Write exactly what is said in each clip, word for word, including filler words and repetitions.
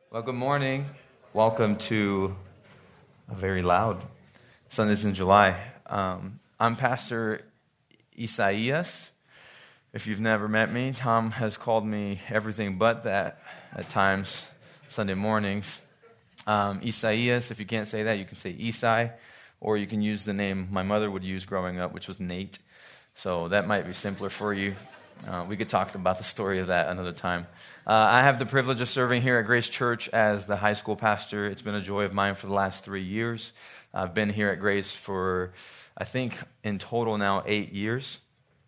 Well, good morning. Welcome to a very loud Sundays in July. Um, I'm Pastor Isaias. If you've never met me, Tom has called me everything but that at times, Sunday mornings. Um, Isaias, if you can't say that, you can say Isai, or you can use the name my mother would use growing up, which was Nate. So that might be simpler for you. Uh, we could talk about the story of that another time. Uh, I have the privilege of serving here at Grace Church as the high school pastor. It's been a joy of mine for the last three years. I've been here at Grace for, I think, in total now eight years.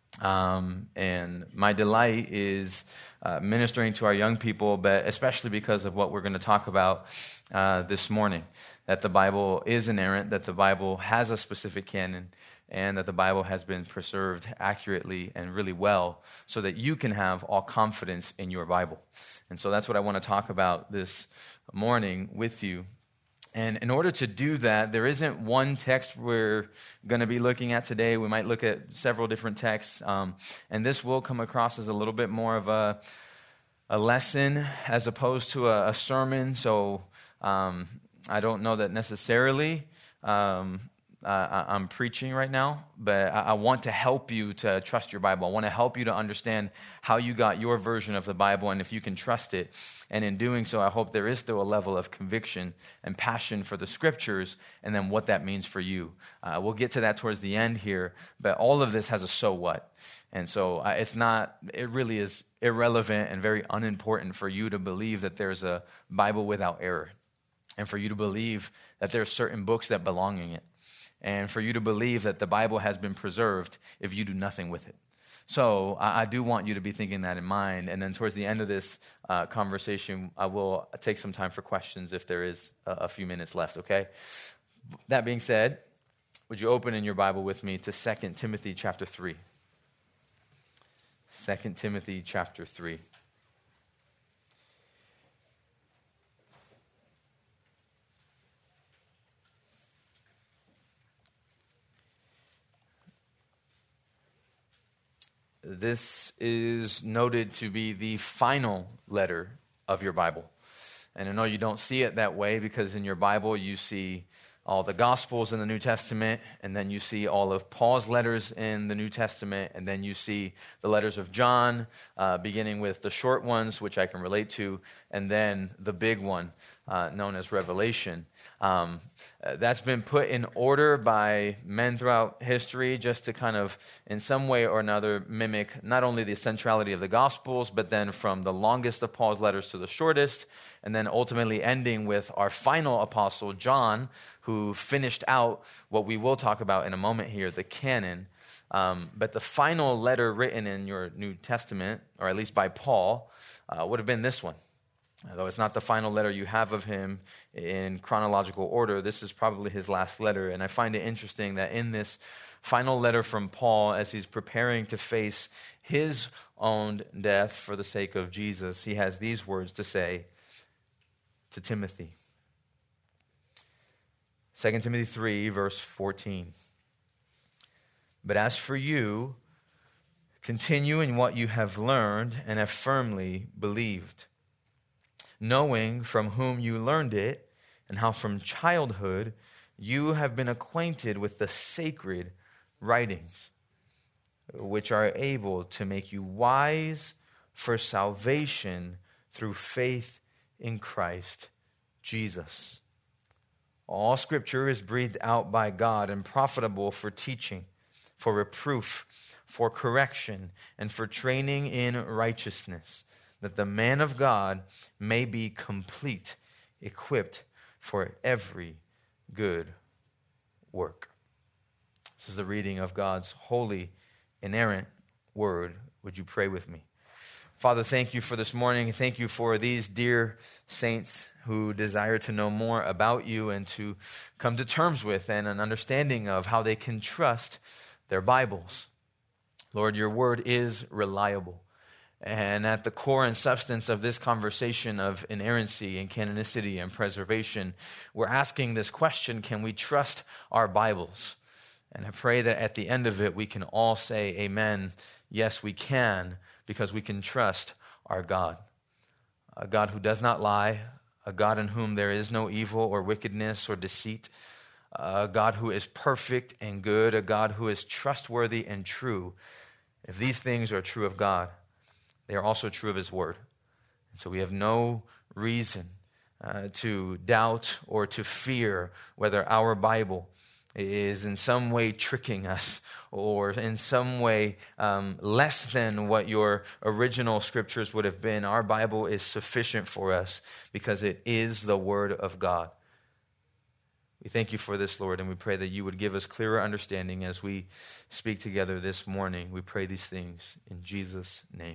Um, and my delight is uh, ministering to our young people, but especially because of what we're going to talk about uh, this morning, that the Bible is inerrant, that the Bible has a specific canon, and that the Bible has been preserved accurately and really well so that you can have all confidence in your Bible. And so that's what I want to talk about this morning with you. And in order to do that, there isn't one text we're going to be looking at today. We might look at several different texts. Um, and this will come across as a little bit more of a, a lesson as opposed to a, a sermon. So um, I don't know that necessarily um, uh, I'm preaching right now, but I, I want to help you to trust your Bible. I want to help you to understand how you got your version of the Bible and if you can trust it. And in doing so, I hope there is still a level of conviction and passion for the Scriptures and then what that means for you. Uh, we'll get to that towards the end here, but all of this has a so what. And so uh, it's not, it really is irrelevant and very unimportant for you to believe that there's a Bible without error and for you to believe that there are certain books that belong in it and for you to believe that the Bible has been preserved if you do nothing with it. So I, I do want you to be thinking that in mind. And then towards the end of this uh, conversation, I will take some time for questions if there is a, a few minutes left, okay? That being said, would you open in your Bible with me to Second Timothy chapter three? Second Timothy chapter three. This is noted to be the final letter of your Bible. And I know you don't see it that way because in your Bible you see all the Gospels in the New Testament, and then you see all of Paul's letters in the New Testament, and then you see the letters of John, uh, beginning with the short ones, which I can relate to, and then the big one, uh, known as Revelation. Um, uh, that's been put in order by men throughout history just to kind of, in some way or another, mimic not only the centrality of the Gospels, but then from the longest of Paul's letters to the shortest, and then ultimately ending with our final apostle, John, who finished out what we will talk about in a moment here, the canon. Um, but the final letter written in your New Testament, or at least by Paul, uh, would have been this one. Although it's not the final letter you have of him in chronological order, this is probably his last letter. And I find it interesting that in this final letter from Paul, as he's preparing to face his own death for the sake of Jesus, he has these words to say to Timothy. Second Timothy three, verse fourteen. But as for you, continue in what you have learned and have firmly believed, knowing from whom you learned it, and how from childhood you have been acquainted with the sacred writings, which are able to make you wise for salvation through faith in Christ Jesus. All Scripture is breathed out by God and profitable for teaching, for reproof, for correction, and for training in righteousness, that the man of God may be complete, equipped for every good work. This is the reading of God's holy, inerrant word. Would you pray with me? Father, thank you for this morning. Thank you for these dear saints who desire to know more about you and to come to terms with and an understanding of how they can trust their Bibles. Lord, your word is reliable. And at the core and substance of this conversation of inerrancy and canonicity and preservation, we're asking this question: can we trust our Bibles? And I pray that at the end of it, we can all say, amen, yes, we can, because we can trust our God. A God who does not lie, a God in whom there is no evil or wickedness or deceit, a God who is perfect and good, a God who is trustworthy and true. If these things are true of God, they are also true of his word. And so we have no reason uh, to doubt or to fear whether our Bible is in some way tricking us or in some way um, less than what your original scriptures would have been. Our Bible is sufficient for us because it is the Word of God. We thank you for this, Lord, and we pray that you would give us clearer understanding as we speak together this morning. We pray these things in Jesus' name.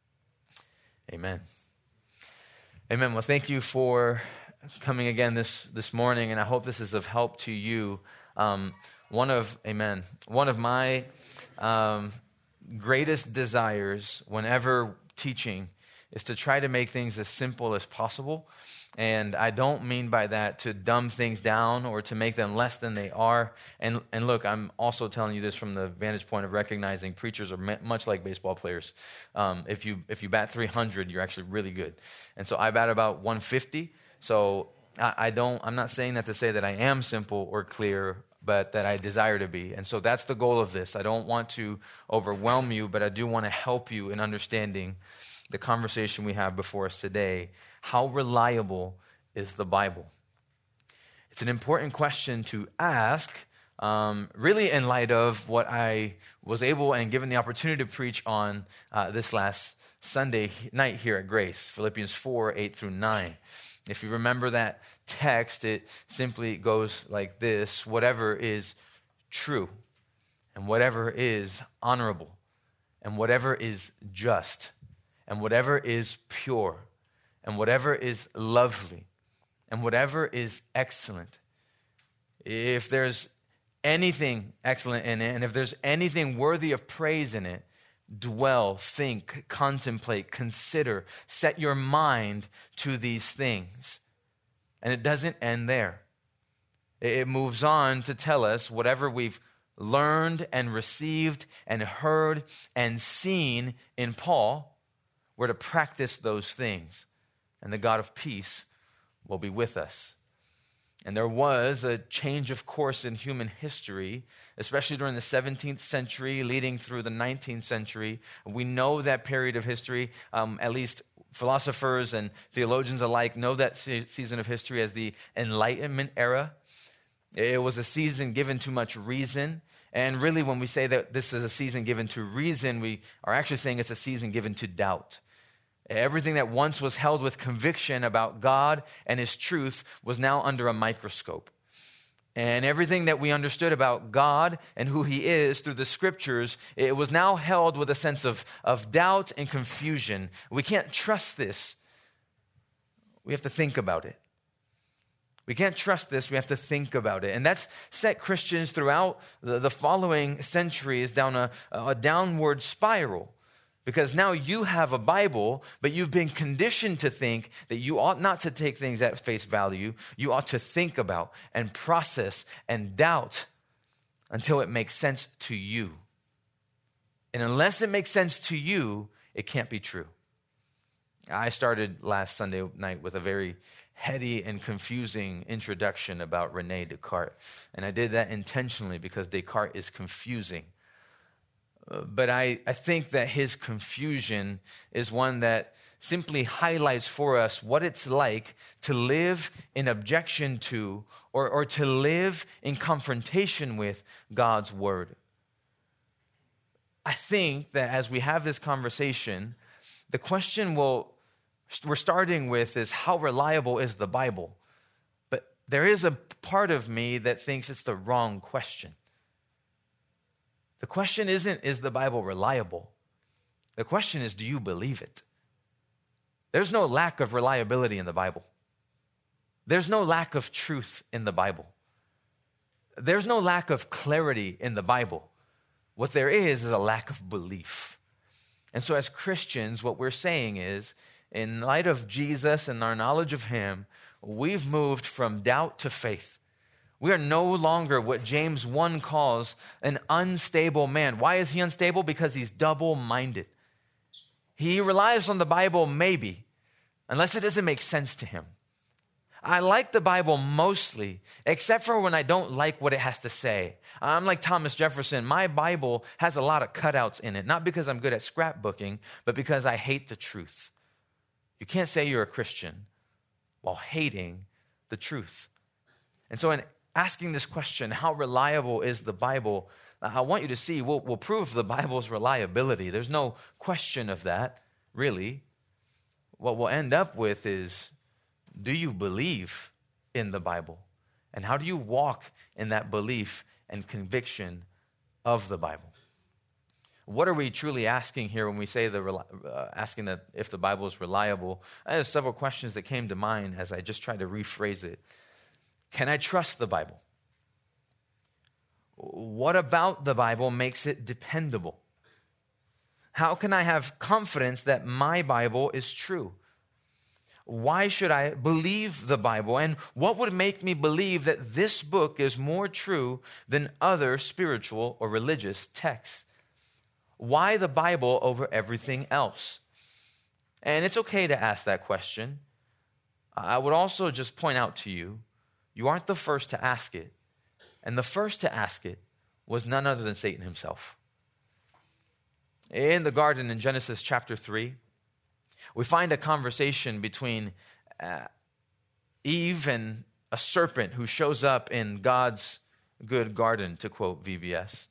Amen. Amen. Well, thank you for coming again this, this morning, and I hope this is of help to you. Um, one of, amen, one of my um, greatest desires whenever teaching is to try to make things as simple as possible. And I don't mean by that to dumb things down or to make them less than they are. And and look, I'm also telling you this from the vantage point of recognizing preachers are me- much like baseball players. Um, if you if you bat three hundred, you're actually really good. And so I bat about one fifty. So I, I don't. I'm not saying that to say that I am simple or clear, but that I desire to be. And so that's the goal of this. I don't want to overwhelm you, but I do want to help you in understanding the conversation we have before us today. How reliable is the Bible? It's an important question to ask, um, really in light of what I was able and given the opportunity to preach on uh, this last Sunday night here at Grace, Philippians four, eight through nine. If you remember that text, it simply goes like this: whatever is true, and whatever is honorable, and whatever is just, and whatever is pure, and whatever is lovely, and whatever is excellent, if there's anything excellent in it, and if there's anything worthy of praise in it, dwell, think, contemplate, consider, set your mind to these things. And it doesn't end there. It moves on to tell us whatever we've learned and received and heard and seen in Paul, we're to practice those things. And the God of peace will be with us. And there was a change of course in human history, especially during the seventeenth century, leading through the nineteenth century. We know that period of history, um, at least philosophers and theologians alike know that se- season of history as the Enlightenment era. It was a season given to much reason. And really, when we say that this is a season given to reason, we are actually saying it's a season given to doubt. Everything that once was held with conviction about God and his truth was now under a microscope. And everything that we understood about God and who he is through the scriptures, it was now held with a sense of, of doubt and confusion. We can't trust this. We have to think about it. We can't trust this. We have to think about it. And that's set Christians throughout the, the following centuries down a, a downward spiral. Because now you have a Bible, but you've been conditioned to think that you ought not to take things at face value. You ought to think about and process and doubt until it makes sense to you. And unless it makes sense to you, it can't be true. I started last Sunday night with a very heady and confusing introduction about René Descartes. And I did that intentionally because Descartes is confusing. But I, I think that his confusion is one that simply highlights for us what it's like to live in objection to or, or to live in confrontation with God's word. I think that as we have this conversation, the question we'll, we're starting with is how reliable is the Bible? But there is a part of me that thinks it's the wrong question. The question isn't, is the Bible reliable? The question is, do you believe it? There's no lack of reliability in the Bible. There's no lack of truth in the Bible. There's no lack of clarity in the Bible. What there is is a lack of belief. And so as Christians, what we're saying is, in light of Jesus and our knowledge of him, we've moved from doubt to faith. We are no longer what James one calls an unstable man. Why is he unstable? Because he's double-minded. He relies on the Bible maybe, unless it doesn't make sense to him. I like the Bible mostly, except for when I don't like what it has to say. I'm like Thomas Jefferson. My Bible has a lot of cutouts in it, not because I'm good at scrapbooking, but because I hate the truth. You can't say you're a Christian while hating the truth. And so in asking this question, how reliable is the Bible? I want you to see, we'll, we'll prove the Bible's reliability. There's no question of that, really. What we'll end up with is, do you believe in the Bible? And how do you walk in that belief and conviction of the Bible? What are we truly asking here when we say the uh, asking that if the Bible is reliable? I have several questions that came to mind as I just tried to rephrase it. Can I trust the Bible? What about the Bible makes it dependable? How can I have confidence that my Bible is true? Why should I believe the Bible? And what would make me believe that this book is more true than other spiritual or religious texts? Why the Bible over everything else? And it's okay to ask that question. I would also just point out to you, you aren't the first to ask it. And the first to ask it was none other than Satan himself. In the garden in Genesis chapter three, we find a conversation between uh, Eve and a serpent who shows up in God's good garden, to quote V B S.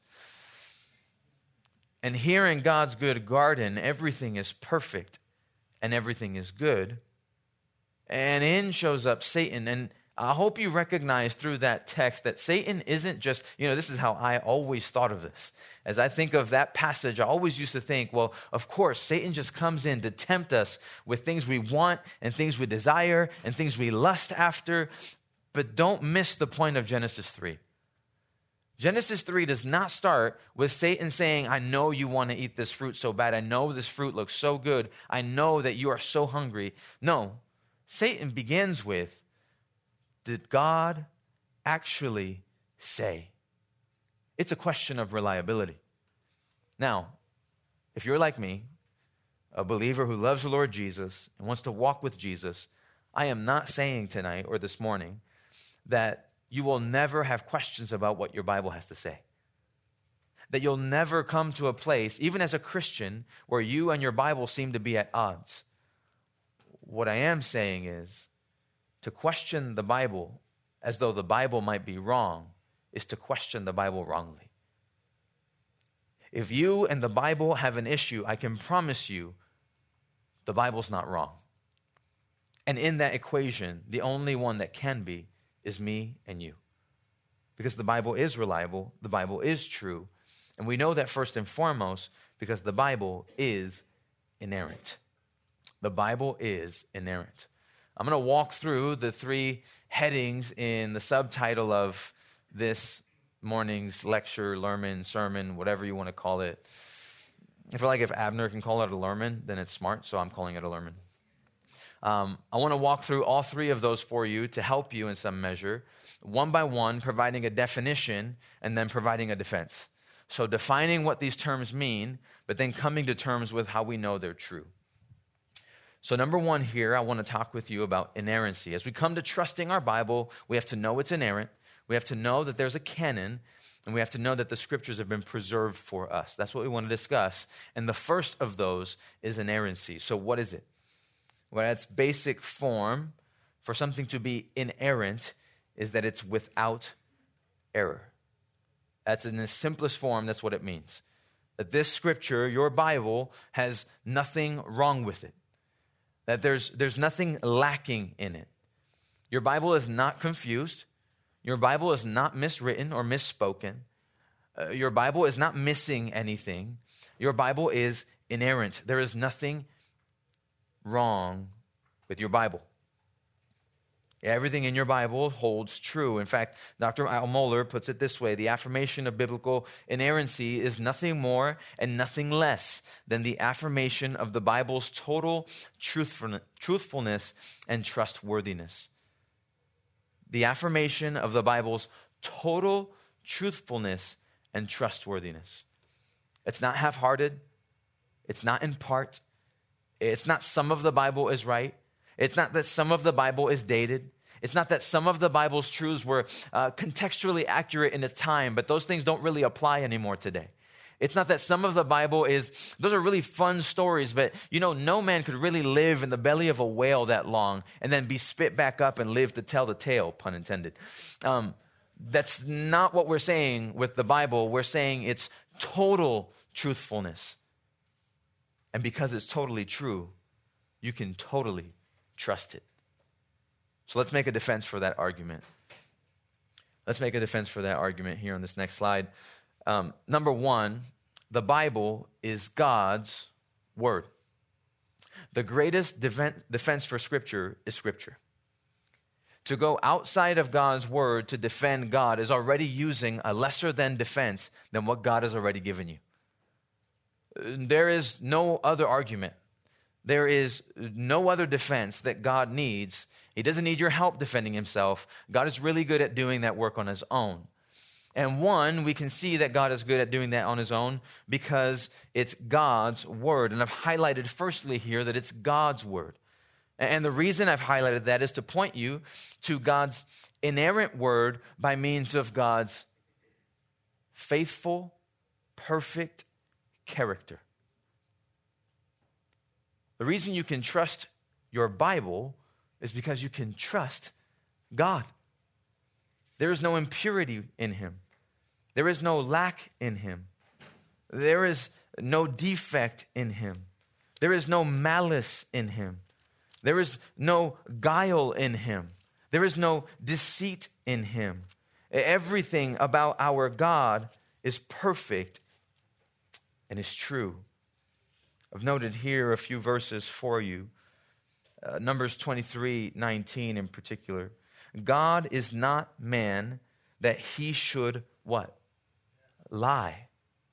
And here in God's good garden, everything is perfect and everything is good. And in shows up Satan. And I hope you recognize through that text that Satan isn't just, you know, this is how I always thought of this. As I think of that passage, I always used to think, well, of course, Satan just comes in to tempt us with things we want and things we desire and things we lust after. But don't miss the point of Genesis three. Genesis three does not start with Satan saying, I know you want to eat this fruit so bad. I know this fruit looks so good. I know that you are so hungry. No, Satan begins with, did God actually say? It's a question of reliability. Now, if you're like me, a believer who loves the Lord Jesus and wants to walk with Jesus, I am not saying tonight or this morning that you will never have questions about what your Bible has to say. That you'll never come to a place, even as a Christian, where you and your Bible seem to be at odds. What I am saying is, to question the Bible as though the Bible might be wrong is to question the Bible wrongly. If you and the Bible have an issue, I can promise you the Bible's not wrong. And in that equation, the only one that can be is me and you. Because the Bible is reliable, the Bible is true, and we know that first and foremost because the Bible is inerrant. The Bible is inerrant. I'm going to walk through the three headings in the subtitle of this morning's lecture, lerman, sermon, whatever you want to call it. I feel like if Abner can call it a lerman, then it's smart, so I'm calling it a lerman. Um, I want to walk through all three of those for you to help you in some measure, one by one, providing a definition and then providing a defense. So defining what these terms mean, but then coming to terms with how we know they're true. So number one here, I want to talk with you about inerrancy. As we come to trusting our Bible, we have to know it's inerrant. We have to know that there's a canon, and we have to know that the scriptures have been preserved for us. That's what we want to discuss. And the first of those is inerrancy. So what is it? Well, its basic form for something to be inerrant is that it's without error. That's in the simplest form, that's what it means. That this scripture, your Bible, has nothing wrong with it. That there's, there's nothing lacking in it. Your Bible is not confused. Your Bible is not miswritten or misspoken. Uh, your Bible is not missing anything. Your Bible is inerrant. There is nothing wrong with your Bible. Everything in your Bible holds true. In fact, Doctor Al Mohler puts it this way: the affirmation of biblical inerrancy is nothing more and nothing less than the affirmation of the Bible's total truthfulness and trustworthiness. The affirmation of the Bible's total truthfulness and trustworthiness. It's not half-hearted. It's not in part. It's not some of the Bible is right. It's not that some of the Bible is dated. It's not that some of the Bible's truths were uh, contextually accurate in its time, but those things don't really apply anymore today. It's not that some of the Bible is, those are really fun stories, but you know, no man could really live in the belly of a whale that long and then be spit back up and live to tell the tale, pun intended. Um, that's not what we're saying with the Bible. We're saying it's total truthfulness. And because it's totally true, you can totally trust it. So let's make a defense for that argument. Let's make a defense for that argument here on this next slide. Um, number one, the Bible is God's word. The greatest defen- defense for Scripture is Scripture. To go outside of God's word to defend God is already using a lesser than defense than what God has already given you. There is no other argument. There is no other defense that God needs. He doesn't need your help defending himself. God is really good at doing that work on his own. And one, we can see that God is good at doing that on his own because it's God's word. And I've highlighted firstly here that it's God's word. And the reason I've highlighted that is to point you to God's inerrant word by means of God's faithful, perfect character. The reason you can trust your Bible is because you can trust God. There is no impurity in him. There is no lack in him. There is no defect in him. There is no malice in him. There is no guile in him. There is no deceit in him. Everything about our God is perfect and is true. I've noted here a few verses for you. Uh, Numbers twenty-three nineteen in particular. God is not man that he should what? Lie.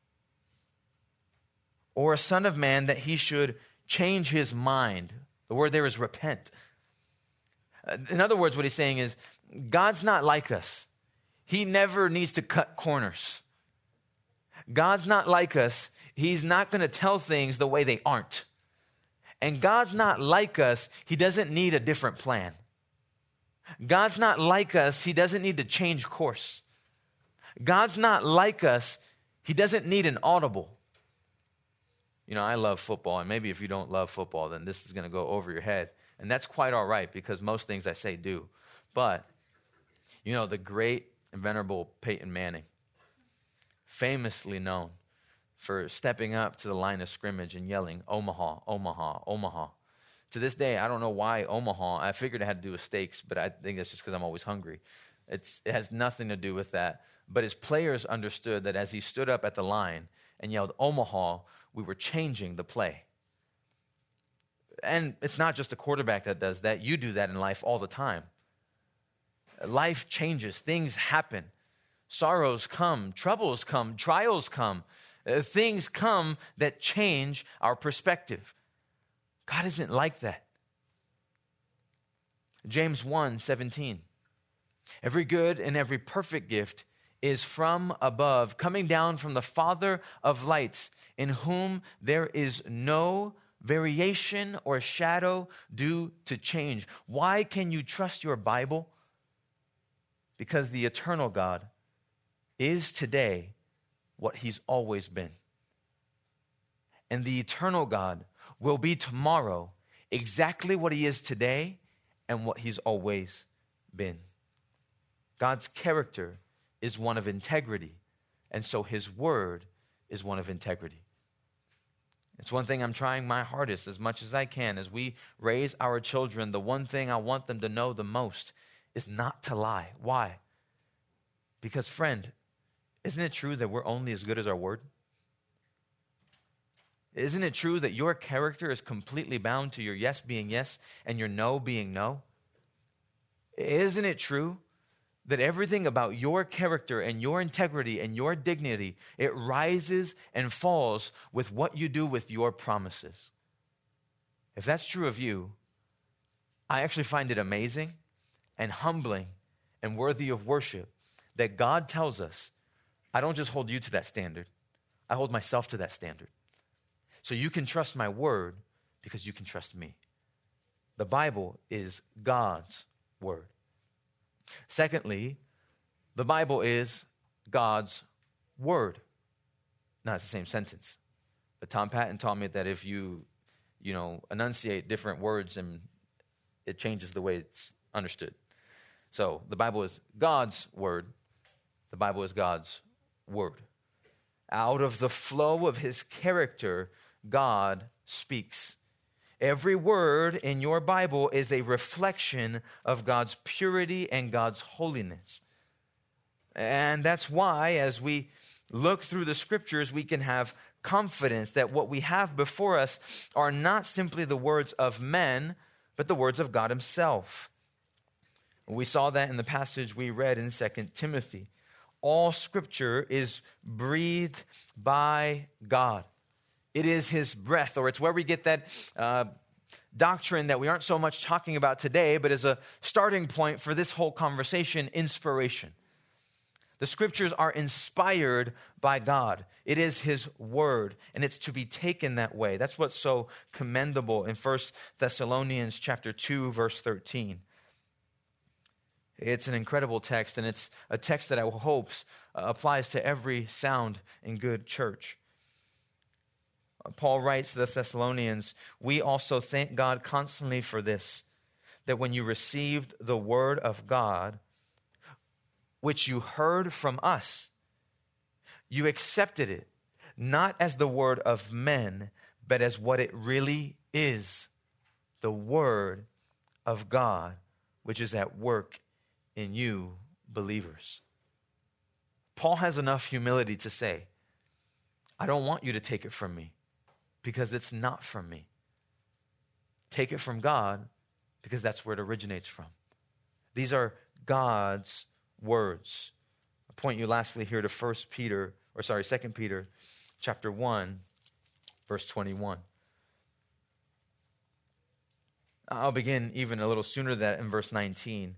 Or a son of man that he should change his mind. The word there is repent. In other words, what he's saying is, God's not like us. He never needs to cut corners. God's not like us. He's not going to tell things the way they aren't. And God's not like us. He doesn't need a different plan. God's not like us. He doesn't need to change course. God's not like us. He doesn't need an audible. You know, I love football, and maybe if you don't love football, then this is going to go over your head. And that's quite all right, because most things I say do. But, you know, the great and venerable Peyton Manning, famously known for stepping up to the line of scrimmage and yelling, Omaha, Omaha, Omaha. To this day, I don't know why Omaha. I figured it had to do with steaks, but I think that's just because I'm always hungry. It's, it has nothing to do with that. But his players understood that as he stood up at the line and yelled Omaha, we were changing the play. And it's not just a quarterback that does that. You do that in life all the time. Life changes. Things happen. Sorrows come. Troubles come. Trials come. Uh, things come that change our perspective. God isn't like that. James one seventeen. Every good and every perfect gift is from above, coming down from the Father of lights, in whom there is no variation or shadow due to change. Why can you trust your Bible? Because the eternal God is today what he's always been. And the eternal God will be tomorrow exactly what he is today and what he's always been. God's character is one of integrity, and so his word is one of integrity. It's one thing I'm trying my hardest as much as I can as we raise our children. The one thing I want them to know the most is not to lie. Why? Because, friend, isn't it true that we're only as good as our word? Isn't it true that your character is completely bound to your yes being yes and your no being no? Isn't it true that everything about your character and your integrity and your dignity, it rises and falls with what you do with your promises? If that's true of you, I actually find it amazing and humbling and worthy of worship that God tells us, I don't just hold you to that standard, I hold myself to that standard. So you can trust my word because you can trust me. The Bible is God's word. Secondly, the Bible is God's word. Not the same sentence. But Tom Patton taught me that if you, you know, enunciate different words, and it changes the way it's understood. So the Bible is God's word. The Bible is God's word. Out of the flow of his character, God speaks. Every word in your Bible is a reflection of God's purity and God's holiness. And that's why, as we look through the scriptures, we can have confidence that what we have before us are not simply the words of men, but the words of God himself. We saw that in the passage we read in Second Timothy. All scripture is breathed by God. It is his breath, or it's where we get that uh, doctrine that we aren't so much talking about today, but as a starting point for this whole conversation, inspiration. The scriptures are inspired by God. It is his word, and it's to be taken that way. That's what's so commendable in First Thessalonians chapter two, verse thirteen. It's an incredible text, and it's a text that I hope uh, applies to every sound and good church. Paul writes to the Thessalonians, "We also thank God constantly for this, that when you received the word of God, which you heard from us, you accepted it, not as the word of men, but as what it really is, the word of God, which is at work in you believers." Paul has enough humility to say, I don't want you to take it from me, because it's not from me. Take it from God, because that's where it originates from. These are God's words. I point you lastly here to First Peter, or sorry, Second Peter, chapter one, verse twenty-one. I'll begin even a little sooner than that in verse nineteen.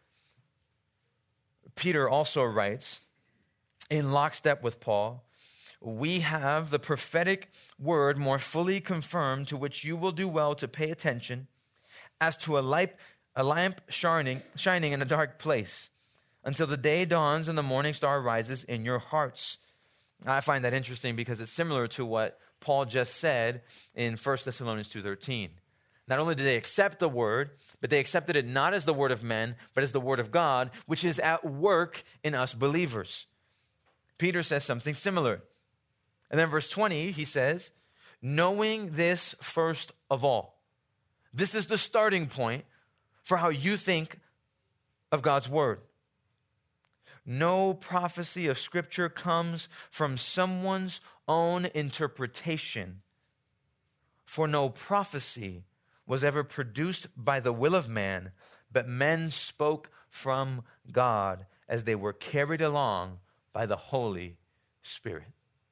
Peter also writes, in lockstep with Paul, "We have the prophetic word more fully confirmed, to which you will do well to pay attention, as to a lamp, a lamp shining, shining in a dark place, until the day dawns and the morning star rises in your hearts." I find that interesting because it's similar to what Paul just said in First Thessalonians two thirteen. Not only did they accept the word, but they accepted it not as the word of men, but as the word of God, which is at work in us believers. Peter says something similar. And then verse twenty, he says, "Knowing this first of all." This is the starting point for how you think of God's word. No prophecy of Scripture comes from someone's own interpretation, for no prophecy was ever produced by the will of man, but men spoke from God as they were carried along by the Holy Spirit.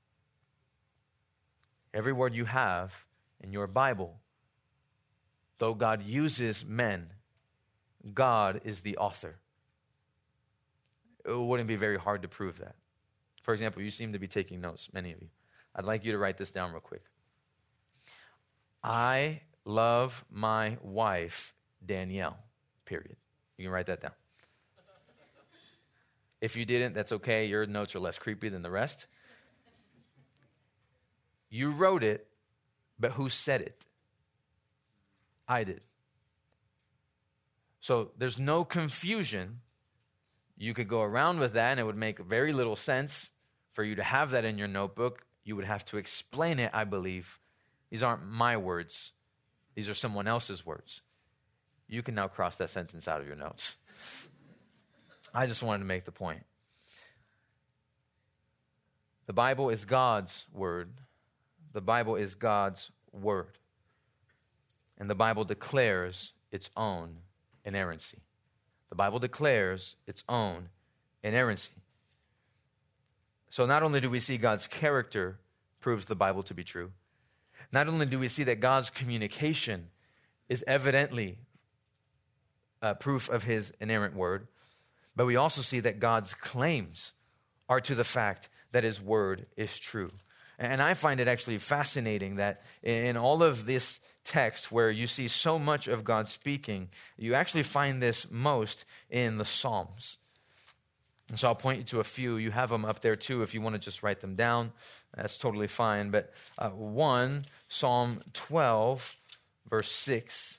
Every word you have in your Bible, though God uses men, God is the author. It wouldn't be very hard to prove that. For example, you seem to be taking notes, many of you. I'd like you to write this down real quick. I love my wife, Danielle, period. You can write that down. If you didn't, that's okay. Your notes are less creepy than the rest. You wrote it, but who said it? I did. So there's no confusion. You could go around with that, and it would make very little sense for you to have that in your notebook. You would have to explain it, I believe. These aren't my words. These are someone else's words. You can now cross that sentence out of your notes. I just wanted to make the point. The Bible is God's word. The Bible is God's word. And the Bible declares its own inerrancy. The Bible declares its own inerrancy. So not only do we see God's character proves the Bible to be true, not only do we see that God's communication is evidently uh, proof of his inerrant word, but we also see that God's claims are to the fact that his word is true. And I find it actually fascinating that in all of this text where you see so much of God speaking, you actually find this most in the Psalms. And so I'll point you to a few. You have them up there too if you want to just write them down. That's totally fine. But uh, one, Psalm twelve, verse six.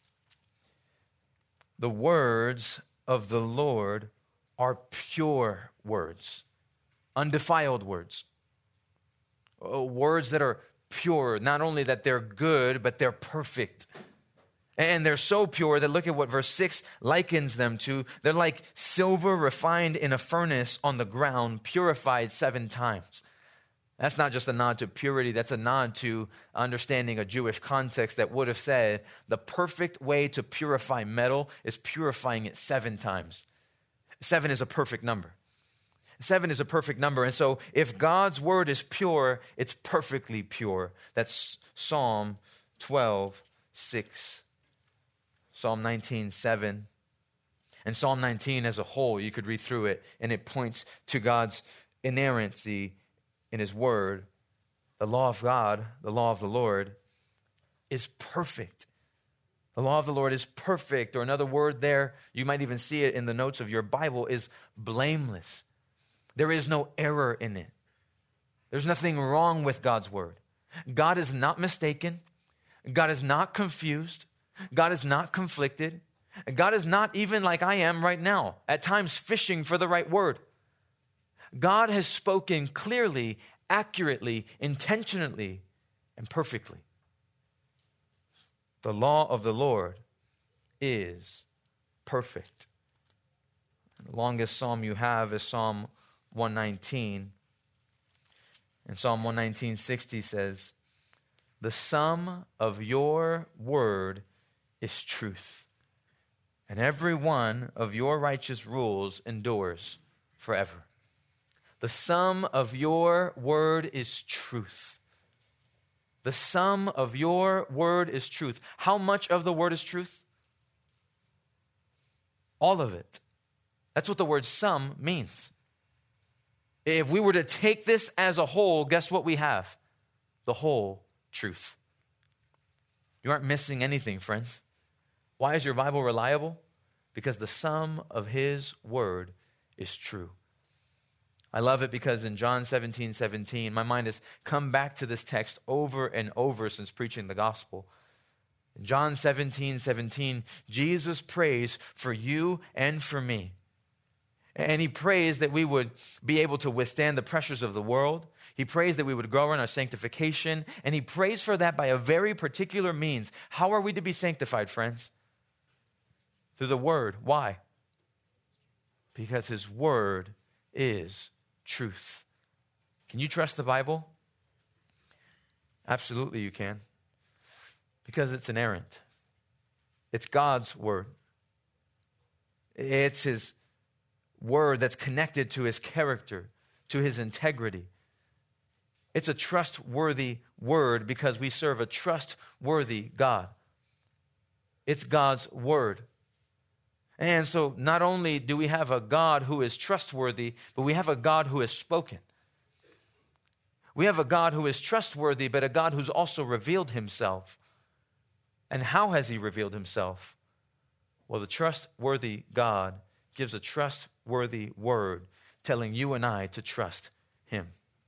The words of the Lord are pure words, undefiled words. Oh, words that are pure, not only that they're good, but they're perfect. And they're so pure that look at what verse six likens them to. They're like silver refined in a furnace on the ground, purified seven times. That's not just a nod to purity. That's a nod to understanding a Jewish context that would have said the perfect way to purify metal is purifying it seven times. Seven is a perfect number. Seven is a perfect number. And so if God's word is pure, it's perfectly pure. That's Psalm twelve, six. Psalm nineteen, seven. And Psalm nineteen as a whole, you could read through it, and it points to God's inerrancy in his word. The law of God, the law of the Lord, is perfect. The law of the Lord is perfect, or another word there, you might even see it in the notes of your Bible, is blameless. There is no error in it. There's nothing wrong with God's word. God is not mistaken. God is not confused. God is not conflicted. God is not even like I am right now, at times fishing for the right word. God has spoken clearly, accurately, intentionally, and perfectly. The law of the Lord is perfect. The longest psalm you have is Psalm one nineteen. And Psalm one nineteen, sixty says, "The sum of your word is truth, and every one of your righteous rules endures forever." The sum of your word is truth. The sum of your word is truth. How much of the word is truth? All of it. That's what the word sum means. If we were to take this as a whole, guess what we have? The whole truth. You aren't missing anything, friends. Why is your Bible reliable? Because the sum of his word is true. I love it because in John seventeen, seventeen, my mind has come back to this text over and over since preaching the gospel. In John seventeen, seventeen, Jesus prays for you and for me. And he prays that we would be able to withstand the pressures of the world. He prays that we would grow in our sanctification. And he prays for that by a very particular means. How are we to be sanctified, friends? Through the word. Why? Because his word is truth. Can you trust the Bible? Absolutely you can. Because it's inerrant. It's God's word. It's his word that's connected to his character, to his integrity. It's a trustworthy word because we serve a trustworthy God. It's God's word. And so not only do we have a God who is trustworthy, but we have a God who has spoken. We have a God who is trustworthy, but a God who's also revealed himself. And how has he revealed himself? Well, the trustworthy God gives a trustworthy word telling you and I to trust him.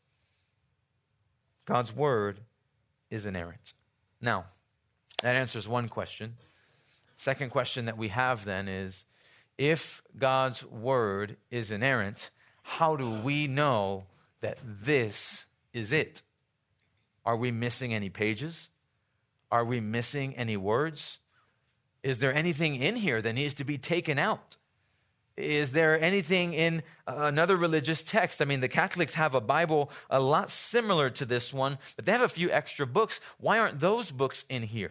God's word is inerrant. Now, that answers one question. Second question that we have then is, if God's word is inerrant, how do we know that this is it? Are we missing any pages? Are we missing any words? Is there anything in here that needs to be taken out? Is there anything in another religious text? I mean, the Catholics have a Bible a lot similar to this one, but they have a few extra books. Why aren't those books in here?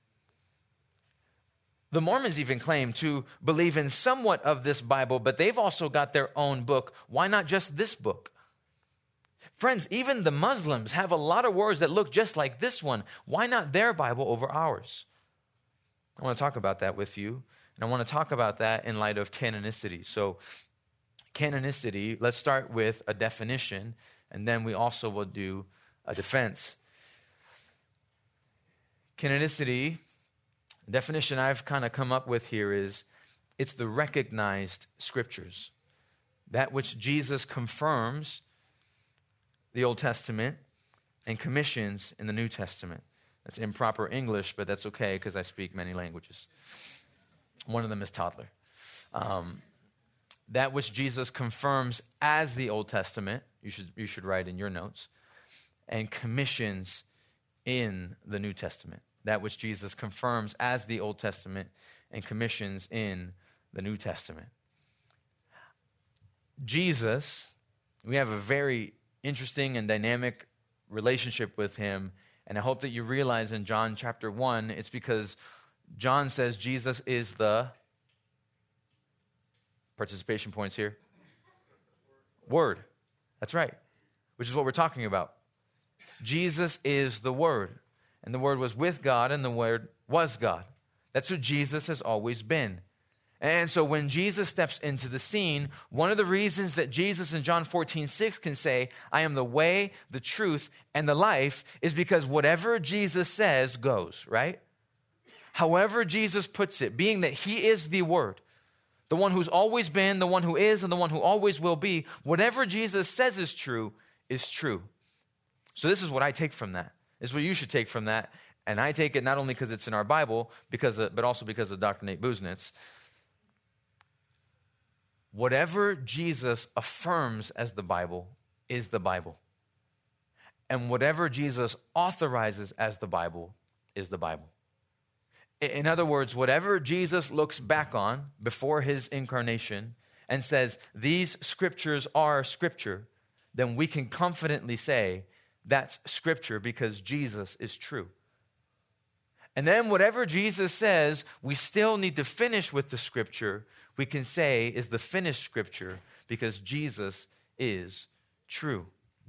The Mormons even claim to believe in somewhat of this Bible, but they've also got their own book. Why not just this book? Friends, even the Muslims have a lot of words that look just like this one. Why not their Bible over ours? I want to talk about that with you, and I want to talk about that in light of canonicity. So, canonicity, let's start with a definition, and then we also will do a defense. Canonicity, the definition I've kind of come up with here is it's the recognized scriptures, that which Jesus confirms the Old Testament and commissions in the New Testament. That's improper English, but that's okay because I speak many languages. One of them is toddler. Um, that which Jesus confirms as the Old Testament, you should, you should write in your notes, and commissions in the New Testament. That which Jesus confirms as the Old Testament and commissions in the New Testament. Jesus, we have a very interesting and dynamic relationship with him, and I hope that you realize in John chapter one, it's because John says Jesus is the participation points here. Word. That's right. Which is what we're talking about. Jesus is the Word. And the Word was with God, and the Word was God. That's who Jesus has always been. And so when Jesus steps into the scene, one of the reasons that Jesus in John fourteen six can say, I am the way, the truth, and the life, is because whatever Jesus says goes, right? However Jesus puts it, being that he is the Word, the one who's always been, the one who is, and the one who always will be, whatever Jesus says is true, is true. So this is what I take from that. This is what you should take from that. And I take it not only because it's in our Bible, because of, but also because of Doctor Nate Busenitz. Whatever Jesus affirms as the Bible is the Bible. And whatever Jesus authorizes as the Bible is the Bible. In other words, whatever Jesus looks back on before his incarnation and says, these scriptures are scripture, then we can confidently say that's scripture because Jesus is true. And then whatever Jesus says, we still need to finish with the scripture, we can say is the finished scripture because Jesus is true.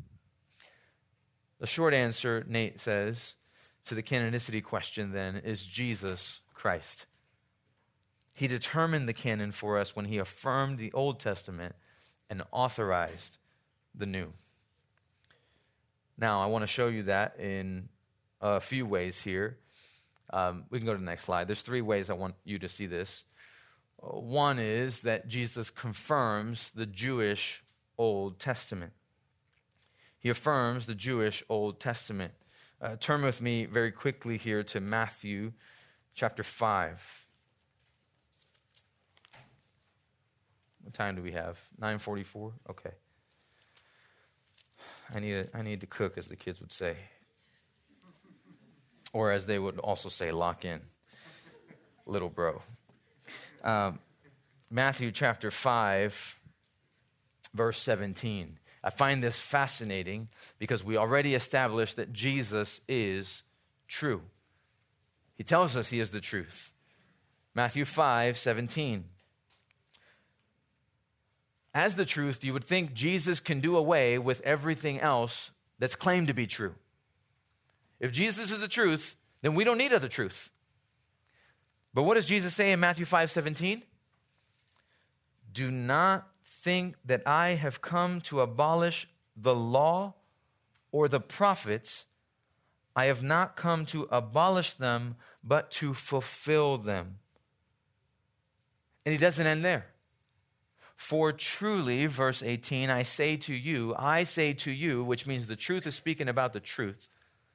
The short answer, Nate says, to the canonicity question then is Jesus Christ. He determined the canon for us when he affirmed the Old Testament and authorized the New. Now, I want to show you that in a few ways here. Um, we can go to the next slide. There's three ways I want you to see this. One is that Jesus confirms the Jewish Old Testament. He affirms the Jewish Old Testament. Uh, turn with me very quickly here to Matthew chapter five. What time do we have? nine forty-four? Okay. I need, a, I need to cook, as the kids would say. Or as they would also say, lock in. Little bro. Um, Matthew chapter five, verse seventeen. I find this fascinating because we already established that Jesus is true. He tells us he is the truth. Matthew five, seventeen. As the truth, you would think Jesus can do away with everything else that's claimed to be true. If Jesus is the truth, then we don't need other truth. But what does Jesus say in Matthew five seventeen? Do not think that I have come to abolish the law or the prophets. I have not come to abolish them, but to fulfill them. And he doesn't end there. For truly, verse eighteen, I say to you, I say to you, which means the truth is speaking about the truth,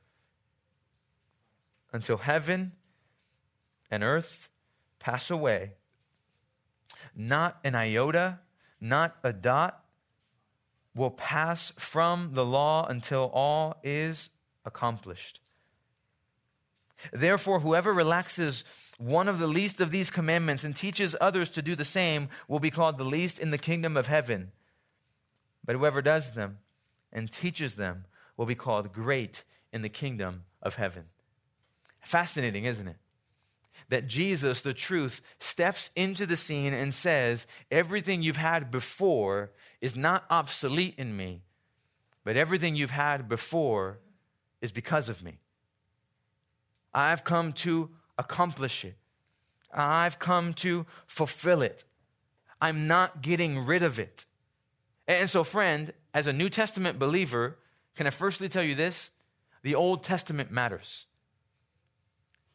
until heaven and earth pass away, not an iota, not a dot will pass from the law until all is accomplished. Therefore, whoever relaxes one of the least of these commandments and teaches others to do the same will be called the least in the kingdom of heaven. But whoever does them and teaches them will be called great in the kingdom of heaven. Fascinating, isn't it? That Jesus, the truth, steps into the scene and says, everything you've had before is not obsolete in me, but everything you've had before is because of me. I've come to accomplish it. I've come to fulfill it. I'm not getting rid of it. And so, friend, as a New Testament believer, can I firstly tell you this? The Old Testament matters.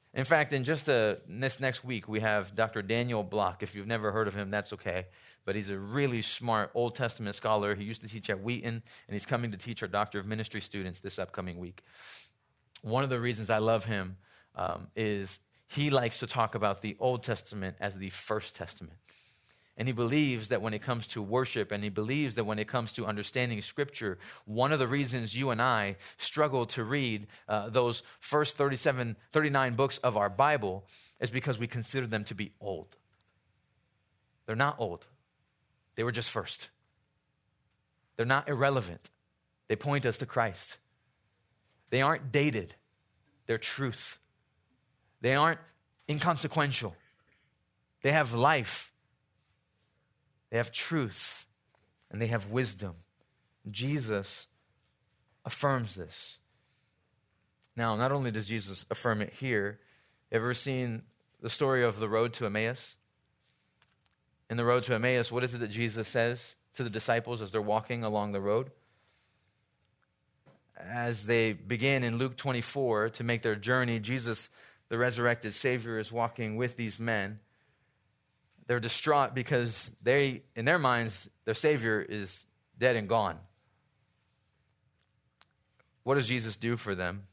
In fact, in just a, this next week, we have Doctor Daniel Block. If you've never heard of him, that's okay. But he's a really smart Old Testament scholar. He used to teach at Wheaton, and he's coming to teach our Doctor of Ministry students this upcoming week. One of the reasons I love him um, is he likes to talk about the Old Testament as the First Testament. And he believes that when it comes to worship, and he believes that when it comes to understanding Scripture, one of the reasons you and I struggle to read uh, those first thirty-seven, thirty-nine books of our Bible is because we consider them to be old. They're not old. They were just first. They're not irrelevant. They point us to Christ. They aren't dated. They're truth. They aren't inconsequential. They have life. They have truth, and they have wisdom. Jesus affirms this. Now, not only does Jesus affirm it here, ever seen the story of the road to Emmaus? In the road to Emmaus, what is it that Jesus says to the disciples as they're walking along the road? As they begin in Luke twenty-four to make their journey, Jesus, the resurrected Savior, is walking with these men. They're distraught because they, in their minds, their Savior is dead and gone. What does Jesus do for them?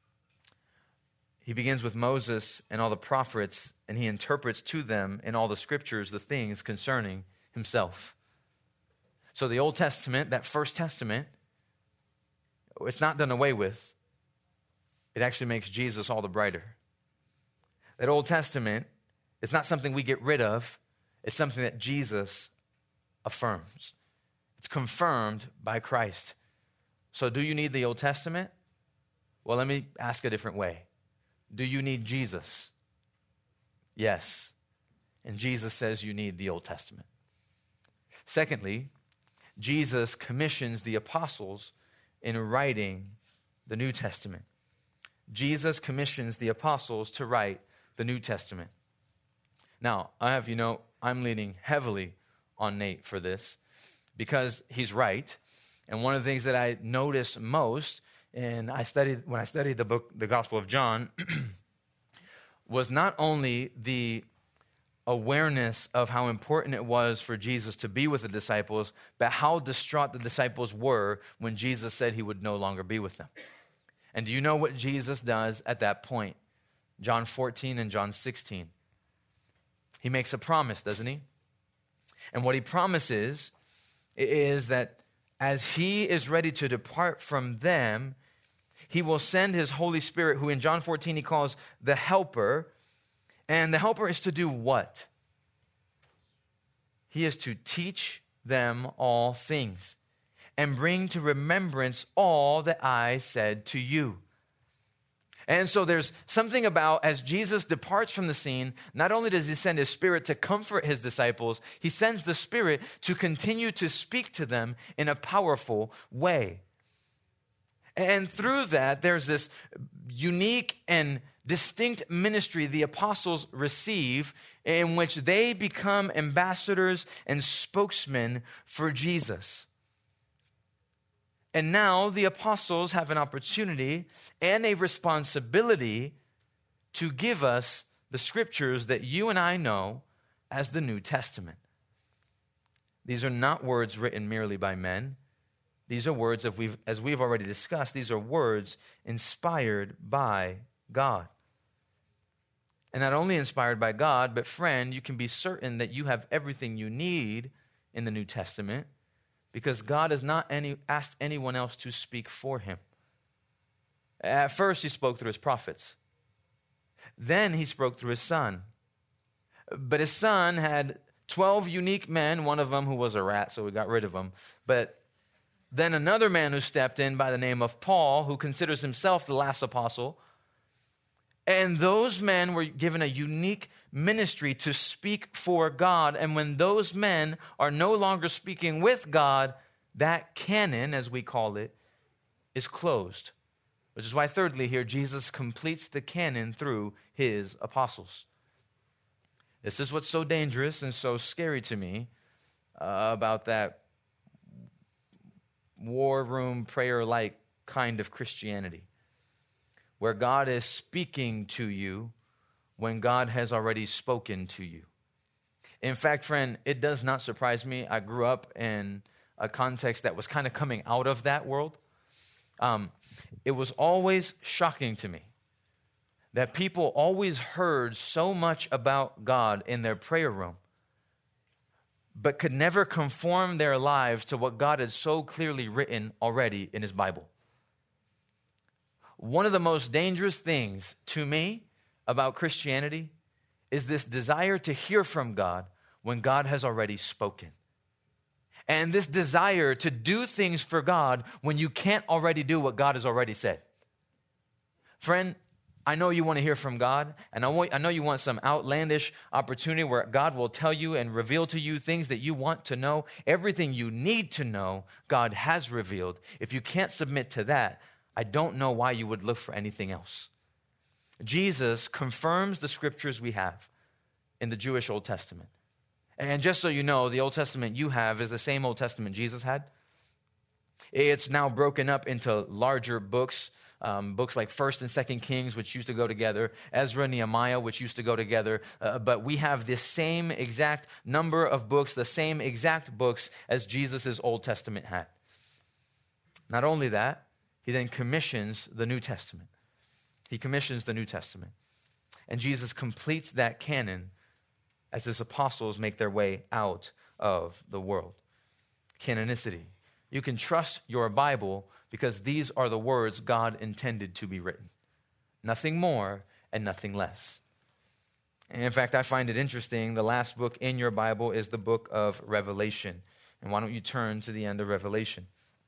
He begins with Moses and all the prophets, and he interprets to them in all the scriptures the things concerning himself. So the Old Testament, that First Testament, it's not done away with. It actually makes Jesus all the brighter. That Old Testament, it's not something we get rid of. It's something that Jesus affirms. It's confirmed by Christ. So do you need the Old Testament? Well, let me ask a different way. Do you need Jesus? Yes. And Jesus says you need the Old Testament. Secondly, Jesus commissions the apostles in writing the New Testament. Jesus commissions the apostles to write the New Testament. Now, I have you know, I'm leaning heavily on Nate for this because he's right. And one of the things that I notice most, and I studied when I studied the book, the Gospel of John, was not only the awareness of how important it was for Jesus to be with the disciples, but how distraught the disciples were when Jesus said he would no longer be with them. And do you know what Jesus does at that point? John fourteen and John sixteen. He makes a promise, doesn't he? And what he promises is that as he is ready to depart from them, he will send his Holy Spirit, who in John fourteen he calls the Helper. And the Helper is to do what? He is to teach them all things and bring to remembrance all that I said to you. And so there's something about as Jesus departs from the scene, not only does he send his Spirit to comfort his disciples, he sends the Spirit to continue to speak to them in a powerful way. And through that, there's this unique and distinct ministry the apostles receive in which they become ambassadors and spokesmen for Jesus. And now the apostles have an opportunity and a responsibility to give us the scriptures that you and I know as the New Testament. These are not words written merely by men. These are words, as we've, as we've already discussed, these are words inspired by God. And not only inspired by God, but friend, you can be certain that you have everything you need in the New Testament because God has not any, asked anyone else to speak for him. At first, he spoke through his prophets. Then he spoke through his son. But his son had twelve unique men, one of them who was a rat, so we got rid of him. But then another man who stepped in by the name of Paul, who considers himself the last apostle. And those men were given a unique ministry to speak for God. And when those men are no longer speaking with God, that canon, as we call it, is closed. Which is why, thirdly, here, Jesus completes the canon through his apostles. This is what's so dangerous and so scary to me uh, about that war room prayer-like kind of Christianity, where God is speaking to you when God has already spoken to you. In fact, friend, it does not surprise me. I grew up in a context that was kind of coming out of that world. Um, it was always shocking to me that people always heard so much about God in their prayer room, but could never conform their lives to what God had so clearly written already in his Bible. One of the most dangerous things to me about Christianity is this desire to hear from God when God has already spoken. And this desire to do things for God when you can't already do what God has already said. Friend, I know you want to hear from God, and I, want, I know you want some outlandish opportunity where God will tell you and reveal to you things that you want to know. Everything you need to know, God has revealed. If you can't submit to that, I don't know why you would look for anything else. Jesus confirms the scriptures we have in the Jewish Old Testament. And just so you know, the Old Testament you have is the same Old Testament Jesus had. It's now broken up into larger books, um, books like First and Second Kings, which used to go together, Ezra, Nehemiah, which used to go together. Uh, but we have this same exact number of books, the same exact books as Jesus' Old Testament had. Not only that, he then commissions the New Testament. He commissions the New Testament. And Jesus completes that canon as his apostles make their way out of the world. Canonicity. You can trust your Bible because these are the words God intended to be written. Nothing more and nothing less. And in fact, I find it interesting. The last book in your Bible is the book of Revelation. And why don't you turn to the end of Revelation?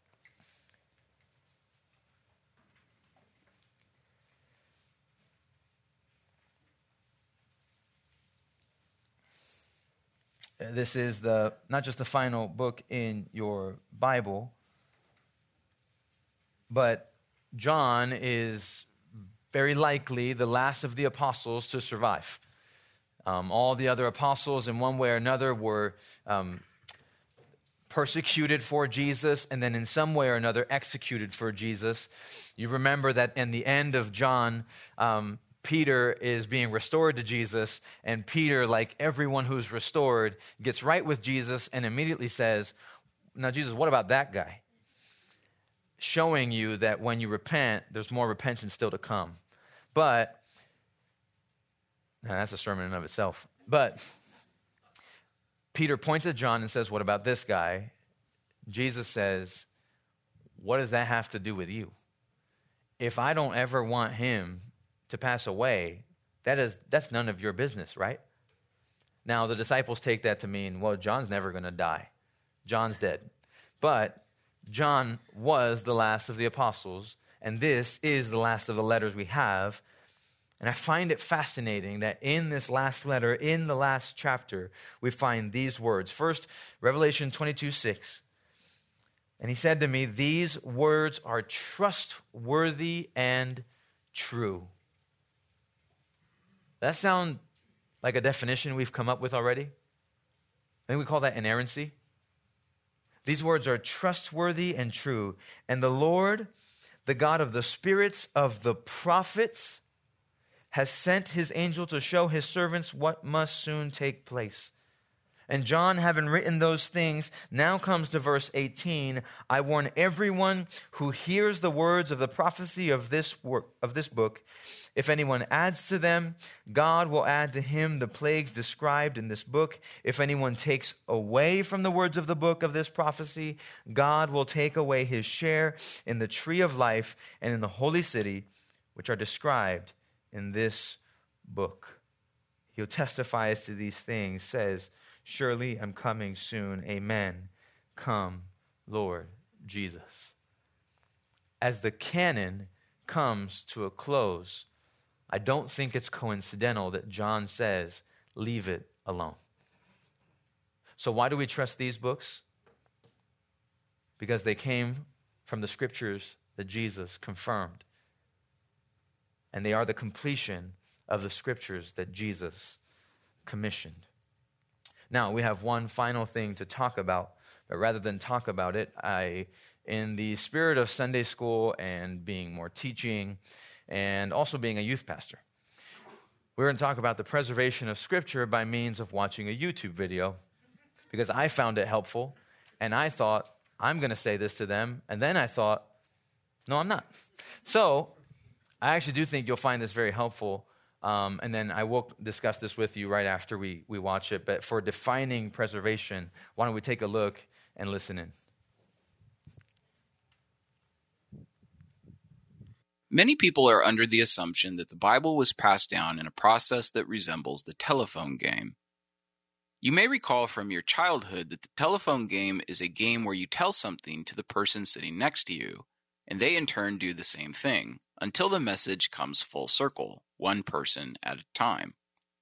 This is the not just the final book in your Bible, but John is very likely the last of the apostles to survive. Um, all the other apostles, in one way or another, were um, persecuted for Jesus, and then in some way or another executed for Jesus. You remember that in the end of John, um, Peter is being restored to Jesus, and Peter, like everyone who's restored, gets right with Jesus and immediately says, "Now, Jesus, what about that guy?" Showing you that when you repent, there's more repentance still to come. But, now that's a sermon in and of itself. But Peter points at John and says, "What about this guy?" Jesus says, "What does that have to do with you? If I don't ever want him to pass away, that is, that's none of your business, right?" Now, the disciples take that to mean, well, John's never going to die. John's dead. But John was the last of the apostles, and this is the last of the letters we have. And I find it fascinating that in this last letter, in the last chapter, we find these words. First, Revelation twenty-two six. "And he said to me, these words are trustworthy and true." That sound like a definition we've come up with already? I think we call that inerrancy. These words are trustworthy and true. "And the Lord, the God of the spirits of the prophets, has sent his angel to show his servants what must soon take place." And John, having written those things, now comes to verse eighteen. "I warn everyone who hears the words of the prophecy of this work, of this book. If anyone adds to them, God will add to him the plagues described in this book. If anyone takes away from the words of the book of this prophecy, God will take away his share in the tree of life and in the holy city, which are described in this book. He'll testify as to these things, says, surely I'm coming soon. Amen. Come, Lord Jesus." As the canon comes to a close, I don't think it's coincidental that John says, leave it alone. So why do we trust these books? Because they came from the scriptures that Jesus confirmed. And they are the completion of the scriptures that Jesus commissioned. Now, we have one final thing to talk about, but rather than talk about it, I, in the spirit of Sunday school and being more teaching and also being a youth pastor, We're going to talk about the preservation of Scripture by means of watching a YouTube video, because I found it helpful, and I thought, I'm going to say this to them, and then I thought, no, I'm not. So I actually do think you'll find this very helpful, um, and then I will discuss this with you right after we, we watch it. But for defining preservation, why don't we take a look and listen in? Many people are under the assumption that the Bible was passed down in a process that resembles the telephone game. You may recall from your childhood that the telephone game is a game where you tell something to the person sitting next to you, and they in turn do the same thing, until the message comes full circle, one person at a time.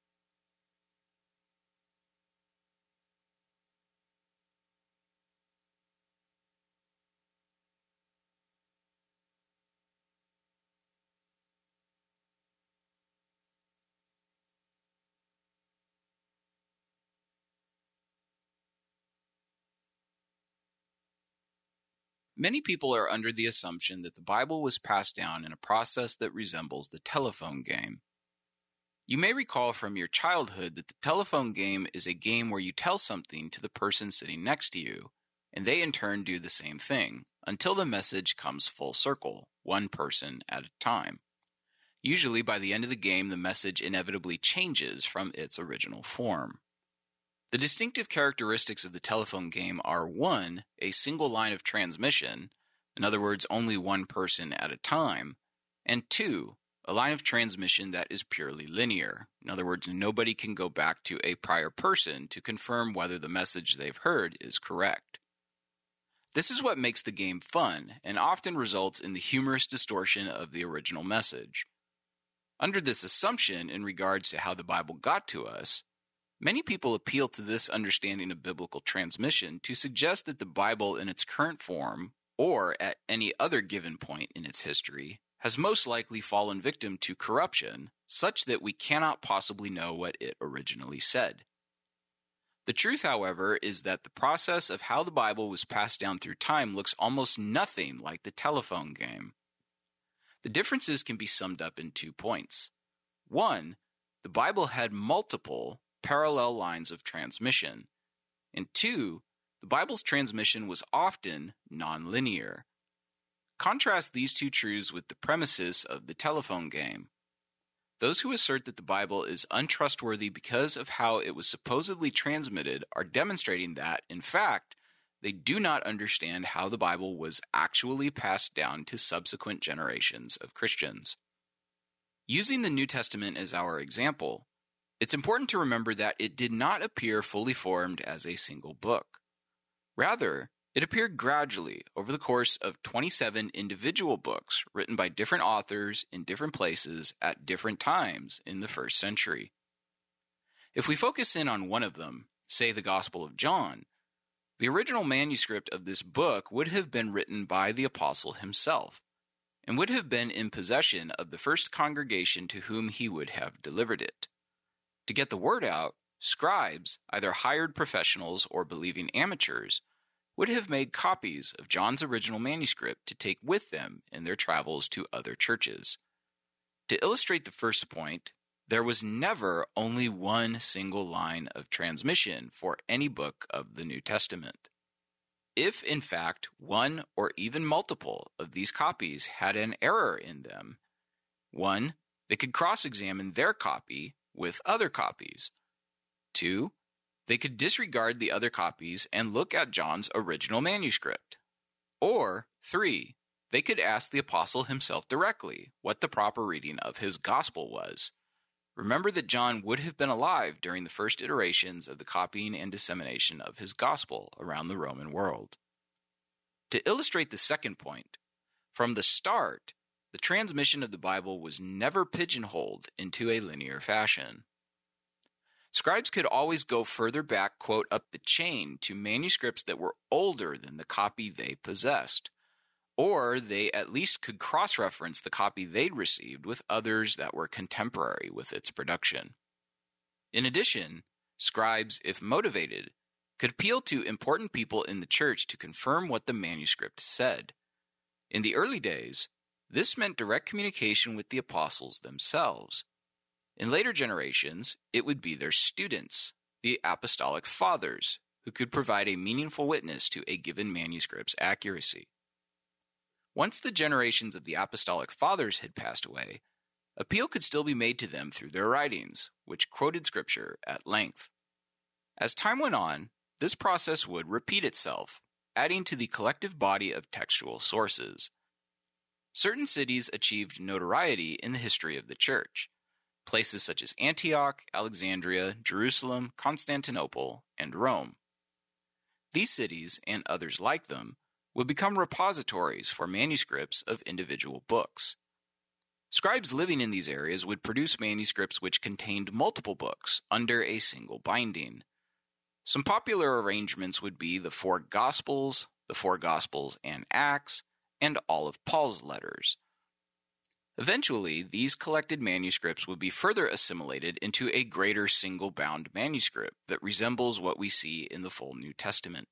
Many people are under the assumption that the Bible was passed down in a process that resembles the telephone game. You may recall from your childhood that the telephone game is a game where you tell something to the person sitting next to you, and they in turn do the same thing, until the message comes full circle, one person at a time. Usually by the end of the game, the message inevitably changes from its original form. The distinctive characteristics of the telephone game are one, a single line of transmission, in other words, only one person at a time, and two, a line of transmission that is purely linear. In other words, nobody can go back to a prior person to confirm whether the message they've heard is correct. This is what makes the game fun, and often results in the humorous distortion of the original message. Under this assumption in regards to how the Bible got to us, many people appeal to this understanding of biblical transmission to suggest that the Bible in its current form, or at any other given point in its history, has most likely fallen victim to corruption, such that we cannot possibly know what it originally said. The truth, however, is that the process of how the Bible was passed down through time looks almost nothing like the telephone game. The differences can be summed up in two points. One, the Bible had multiple parallel lines of transmission, and two, the Bible's transmission was often nonlinear. Contrast these two truths with the premises of the telephone game. Those who assert that the Bible is untrustworthy because of how it was supposedly transmitted are demonstrating that, in fact, they do not understand how the Bible was actually passed down to subsequent generations of Christians. Using the New Testament as our example, it's important to remember that it did not appear fully formed as a single book. Rather, it appeared gradually over the course of twenty-seven individual books written by different authors in different places at different times in the first century. If we focus in on one of them, say the Gospel of John, the original manuscript of this book would have been written by the apostle himself, and would have been in possession of the first congregation to whom he would have delivered it. To get the word out, scribes, either hired professionals or believing amateurs, would have made copies of John's original manuscript to take with them in their travels to other churches. To illustrate the first point, there was never only one single line of transmission for any book of the New Testament. If, in fact, one or even multiple of these copies had an error in them, one, they could cross-examine their copy with other copies. Two, they could disregard the other copies and look at John's original manuscript. Or, three, they could ask the apostle himself directly what the proper reading of his gospel was. Remember that John would have been alive during the first iterations of the copying and dissemination of his gospel around the Roman world. To illustrate the second point, from the start, the transmission of the Bible was never pigeonholed into a linear fashion. Scribes could always go further back, quote, up the chain to manuscripts that were older than the copy they possessed, or they at least could cross-reference the copy they'd received with others that were contemporary with its production. In addition, scribes, if motivated, could appeal to important people in the church to confirm what the manuscript said. In the early days, this meant direct communication with the apostles themselves. In later generations, it would be their students, the apostolic fathers, who could provide a meaningful witness to a given manuscript's accuracy. Once the generations of the apostolic fathers had passed away, appeal could still be made to them through their writings, which quoted Scripture at length. As time went on, this process would repeat itself, adding to the collective body of textual sources. Certain cities achieved notoriety in the history of the church. Places such as Antioch, Alexandria, Jerusalem, Constantinople, and Rome. These cities, and others like them, would become repositories for manuscripts of individual books. Scribes living in these areas would produce manuscripts which contained multiple books under a single binding. Some popular arrangements would be the four Gospels, the four Gospels and Acts, and all of Paul's letters. Eventually, these collected manuscripts would be further assimilated into a greater single-bound manuscript that resembles what we see in the full New Testament.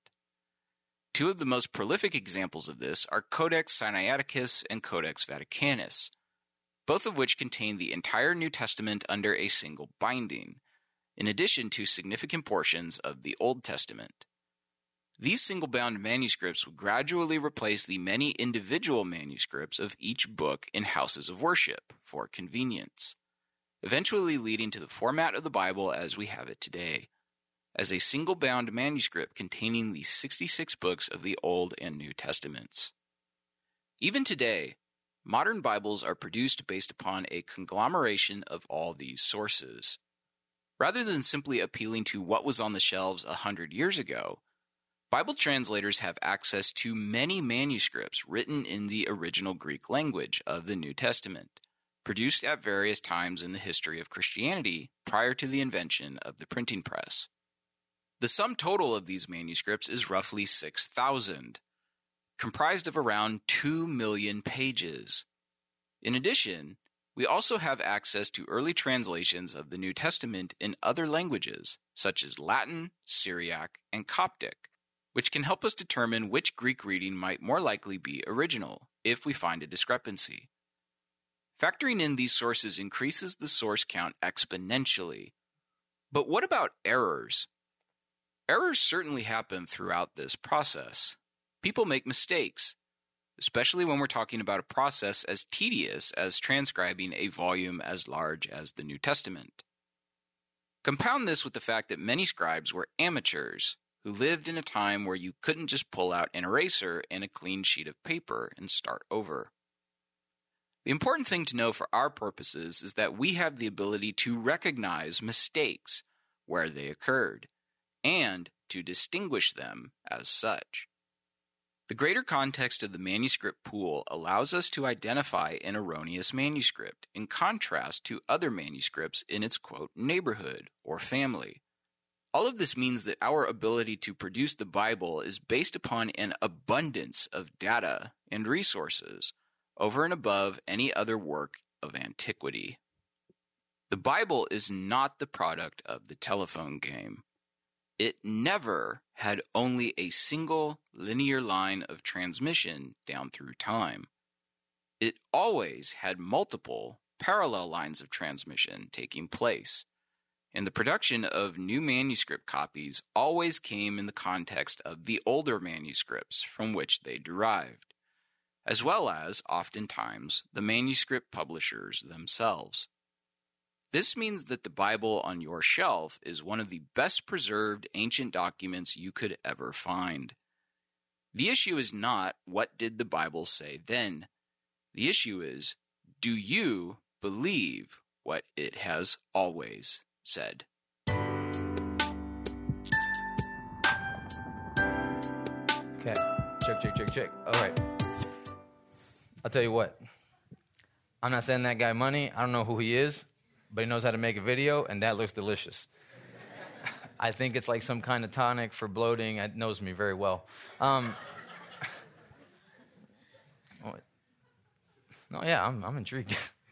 Two of the most prolific examples of this are Codex Sinaiticus and Codex Vaticanus, both of which contain the entire New Testament under a single binding, in addition to significant portions of the Old Testament. These single-bound manuscripts would gradually replace the many individual manuscripts of each book in houses of worship for convenience, eventually leading to the format of the Bible as we have it today, as a single-bound manuscript containing the sixty-six books of the Old and New Testaments. Even today, modern Bibles are produced based upon a conglomeration of all these sources. Rather than simply appealing to what was on the shelves a hundred years ago, Bible translators have access to many manuscripts written in the original Greek language of the New Testament, produced at various times in the history of Christianity prior to the invention of the printing press. The sum total of these manuscripts is roughly six thousand, comprised of around two million pages. In addition, we also have access to early translations of the New Testament in other languages, such as Latin, Syriac, and Coptic, which can help us determine which Greek reading might more likely be original, if we find a discrepancy. Factoring in these sources increases the source count exponentially. But what about errors? Errors certainly happen throughout this process. People make mistakes, especially when we're talking about a process as tedious as transcribing a volume as large as the New Testament. Compound this with the fact that many scribes were amateurs, who lived in a time where you couldn't just pull out an eraser and a clean sheet of paper and start over. The important thing to know for our purposes is that we have the ability to recognize mistakes where they occurred, and to distinguish them as such. The greater context of the manuscript pool allows us to identify an erroneous manuscript in contrast to other manuscripts in its, quote, neighborhood or family. All of this means that our ability to produce the Bible is based upon an abundance of data and resources over and above any other work of antiquity. The Bible is not the product of the telephone game. It never had only a single linear line of transmission down through time. It always had multiple parallel lines of transmission taking place, and the production of new manuscript copies always came in the context of the older manuscripts from which they derived, as well as, oftentimes, the manuscript publishers themselves. This means that the Bible on your shelf is one of the best preserved ancient documents you could ever find. The issue is not, what did the Bible say then? The issue is, do you believe what it has always said? Okay, check, check, check, check. All right. I'll tell you what. I'm not sending that guy money. I don't know who he is, but he knows how to make a video, and that looks delicious. I think it's like some kind of tonic for bloating. It knows me very well. Um, no, yeah, I'm, I'm intrigued.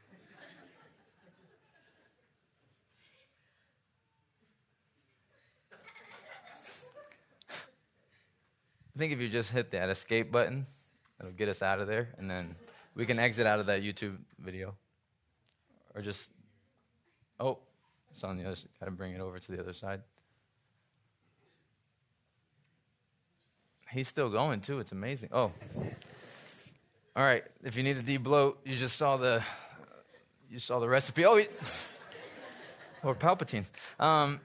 I think if you just hit that escape button, it'll get us out of there, and then we can exit out of that YouTube video. Or just... Oh, it's on the other side. Got to bring it over to the other side. He's still going, too. It's amazing. Oh. All right. If you need a de-bloat, you just saw the you saw the recipe. Oh, he, or Palpatine. Um,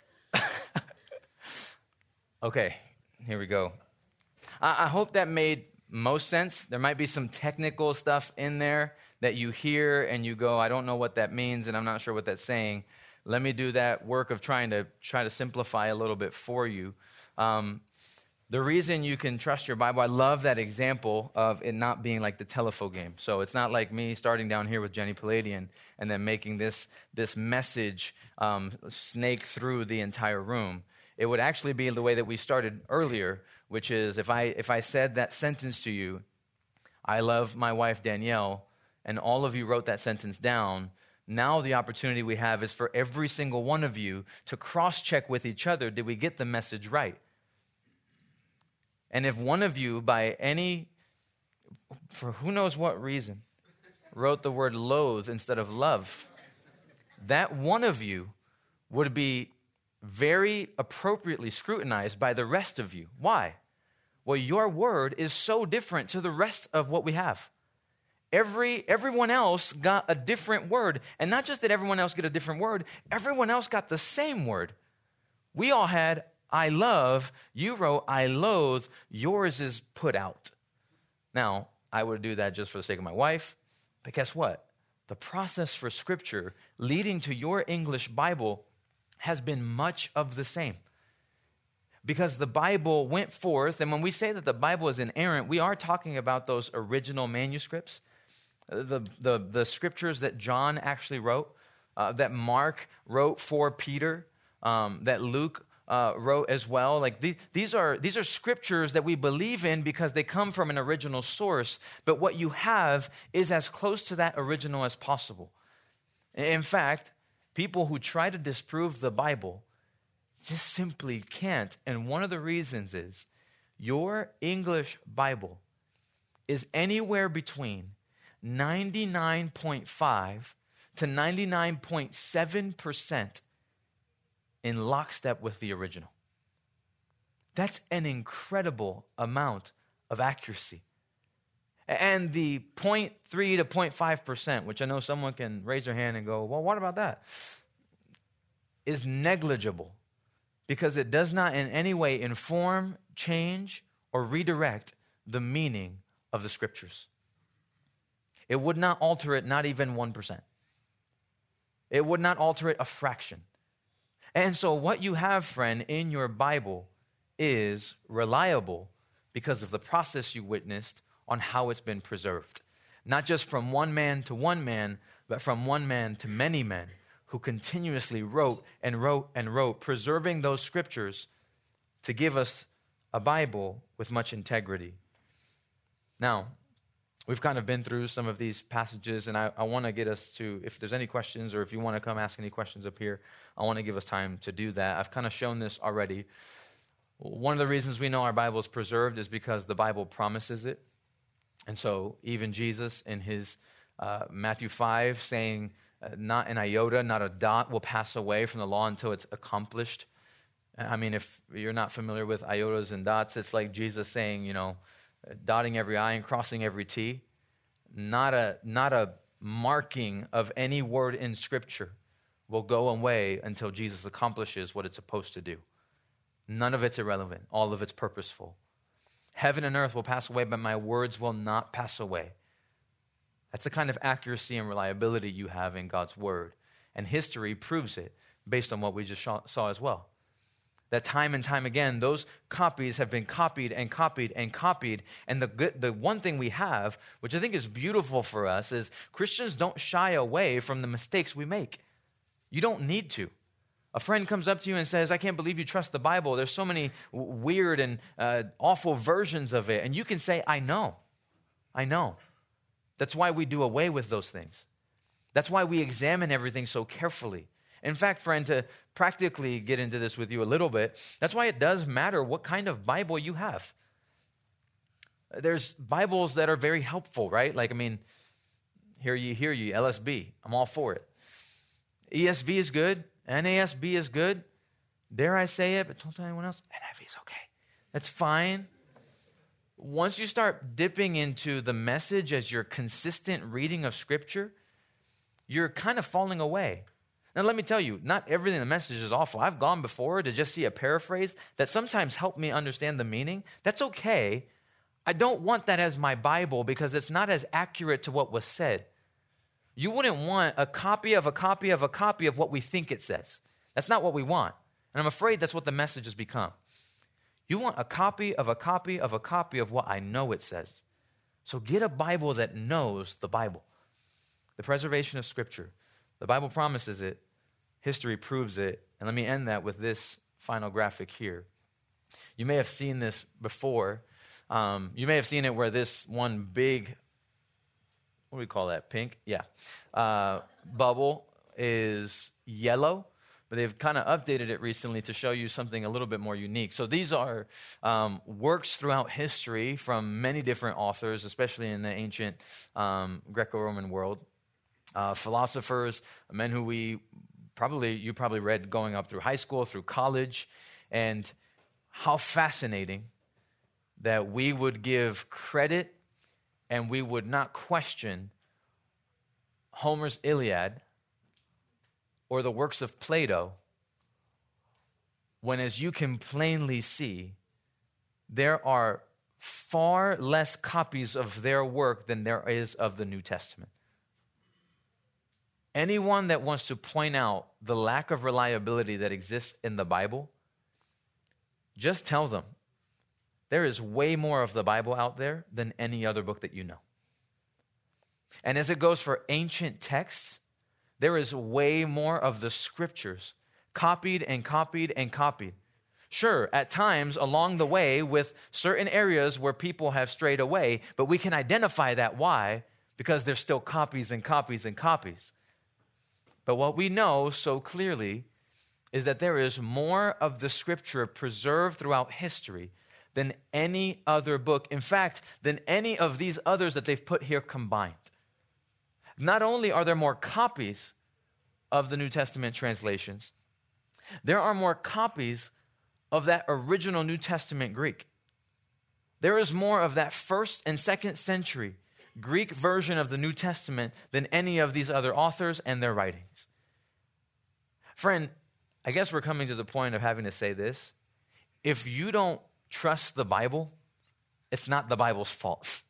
okay. Here we go. I, I hope that made most sense. There might be some technical stuff in there that you hear and you go, I don't know what that means, and I'm not sure what that's saying. Let me do that work of trying to try to simplify a little bit for you. Um, the reason you can trust your Bible, I love that example of it not being like the telephone game. So it's not like me starting down here with Jenny Palladian and then making this, this message um, snake through the entire room. It would actually be the way that we started earlier, which is if I if I said that sentence to you, I love my wife Danielle, and all of you wrote that sentence down, now the opportunity we have is for every single one of you to cross-check with each other, did we get the message right? And if one of you, by any, for who knows what reason, wrote the word loathe instead of love, that one of you would be very appropriately scrutinized by the rest of you. Why? Well, your word is so different to the rest of what we have. Every everyone else got a different word. And not just that everyone else get a different word, everyone else got the same word. We all had I love, you wrote I loathe, yours is put out. Now, I would do that just for the sake of my wife, but guess what? The process for Scripture leading to your English Bible has been much of the same. Because the Bible went forth, and when we say that the Bible is inerrant, we are talking about those original manuscripts, the, the, the scriptures that John actually wrote, uh, that Mark wrote for Peter, um, that Luke uh, wrote as well. Like the, these are these are scriptures that we believe in because they come from an original source, but what you have is as close to that original as possible. In fact, people who try to disprove the Bible just simply can't. And one of the reasons is your English Bible is anywhere between ninety-nine point five to ninety-nine point seven percent in lockstep with the original. That's an incredible amount of accuracy. And the zero point three to zero point five percent, which I know someone can raise their hand and go, well, what about that? Is negligible because it does not in any way inform, change, or redirect the meaning of the Scriptures. It would not alter it, not even one percent. It would not alter it a fraction. And so what you have, friend, in your Bible is reliable because of the process you witnessed on how it's been preserved. Not just from one man to one man, but from one man to many men who continuously wrote and wrote and wrote, preserving those scriptures to give us a Bible with much integrity. Now, we've kind of been through some of these passages, and I, I want to get us to, if there's any questions or if you want to come ask any questions up here, I want to give us time to do that. I've kind of shown this already. One of the reasons we know our Bible is preserved is because the Bible promises it. And so even Jesus in his uh, Matthew five saying, uh, not an iota, not a dot will pass away from the law until it's accomplished. I mean, if you're not familiar with iotas and dots, it's like Jesus saying, you know, dotting every I and crossing every T. Not a, not a marking of any word in Scripture will go away until Jesus accomplishes what it's supposed to do. None of it's irrelevant. All of it's purposeful. Heaven and earth will pass away, but my words will not pass away. That's the kind of accuracy and reliability you have in God's word. And history proves it based on what we just saw as well. That time and time again, those copies have been copied and copied and copied. And the good, the one thing we have, which I think is beautiful for us, is Christians don't shy away from the mistakes we make. You don't need to. A friend comes up to you and says, I can't believe you trust the Bible. There's so many w- weird and uh, awful versions of it. And you can say, I know. I know. That's why we do away with those things. That's why we examine everything so carefully. In fact, friend, to practically get into this with you a little bit, that's why it does matter what kind of Bible you have. There's Bibles that are very helpful, right? Like, I mean, hear ye, hear ye, L S B. I'm all for it. E S V is good. N A S B is good. Dare I say it, but don't tell anyone else. N I V is okay. That's fine. Once you start dipping into the Message as your consistent reading of Scripture, you're kind of falling away. Now, let me tell you, not everything in the Message is awful. I've gone before to just see a paraphrase that sometimes helped me understand the meaning. That's okay. I don't want that as my Bible because it's not as accurate to what was said. You wouldn't want a copy of a copy of a copy of what we think it says. That's not what we want. And I'm afraid that's what the Message has become. You want a copy of a copy of a copy of what I know it says. So get a Bible that knows the Bible. The preservation of Scripture. The Bible promises it. History proves it. And let me end that with this final graphic here. You may have seen this before. Um, you may have seen it where this one big, what do we call that, pink? Yeah. Uh, bubble is yellow. But they've kind of updated it recently to show you something a little bit more unique. So these are um, works throughout history from many different authors, especially in the ancient um, Greco-Roman world. Uh, philosophers, men who we probably, you probably read going up through high school, through college. And how fascinating that we would give credit and we would not question Homer's Iliad or the works of Plato, when, as you can plainly see, there are far less copies of their work than there is of the New Testament. Anyone that wants to point out the lack of reliability that exists in the Bible, just tell them there is way more of the Bible out there than any other book that you know. And as it goes for ancient texts, there is way more of the Scriptures copied and copied and copied. Sure, at times along the way with certain areas where people have strayed away, but we can identify that. Why? Because there's still copies and copies and copies. But what we know so clearly is that there is more of the Scripture preserved throughout history than any other book. In fact, than any of these others that they've put here combined. Not only are there more copies of the New Testament translations, there are more copies of that original New Testament Greek. There is more of that first and second century Greek version of the New Testament than any of these other authors and their writings. Friend, I guess we're coming to the point of having to say this. If you don't trust the Bible, it's not the Bible's fault.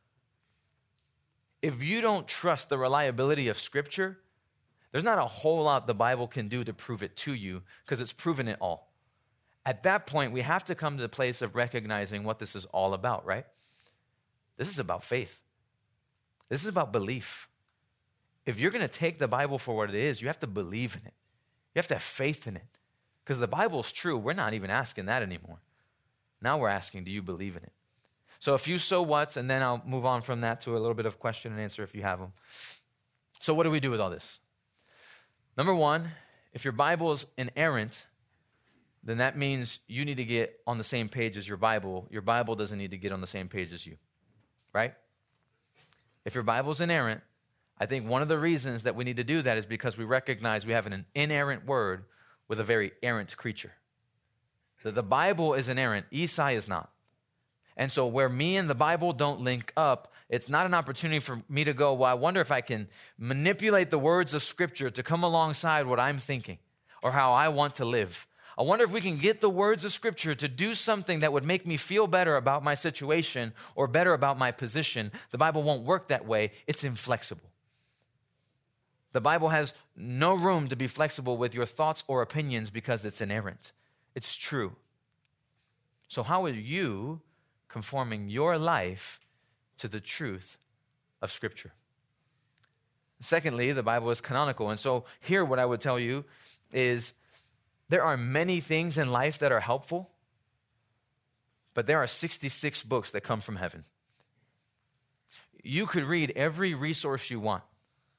If you don't trust the reliability of Scripture, there's not a whole lot the Bible can do to prove it to you because it's proven it all. At that point, we have to come to the place of recognizing what this is all about, right? This is about faith. This is about belief. If you're going to take the Bible for what it is, you have to believe in it. You have to have faith in it. Because the Bible's true. We're not even asking that anymore. Now we're asking, do you believe in it? So a few so whats, and then I'll move on from that to a little bit of question and answer if you have them. So what do we do with all this? Number one, if your Bible is inerrant, then that means you need to get on the same page as your Bible. Your Bible doesn't need to get on the same page as you, right? If your Bible is inerrant, I think one of the reasons that we need to do that is because we recognize we have an inerrant word with a very errant creature. The, the Bible is inerrant. Esai is not. And so where me and the Bible don't link up, it's not an opportunity for me to go, well, I wonder if I can manipulate the words of Scripture to come alongside what I'm thinking or how I want to live. I wonder if we can get the words of Scripture to do something that would make me feel better about my situation or better about my position. The Bible won't work that way. It's inflexible. The Bible has no room to be flexible with your thoughts or opinions because it's inerrant. It's true. So how are you conforming your life to the truth of Scripture? Secondly, the Bible is canonical. And so here what I would tell you is there are many things in life that are helpful, but there are sixty-six books that come from heaven. You could read every resource you want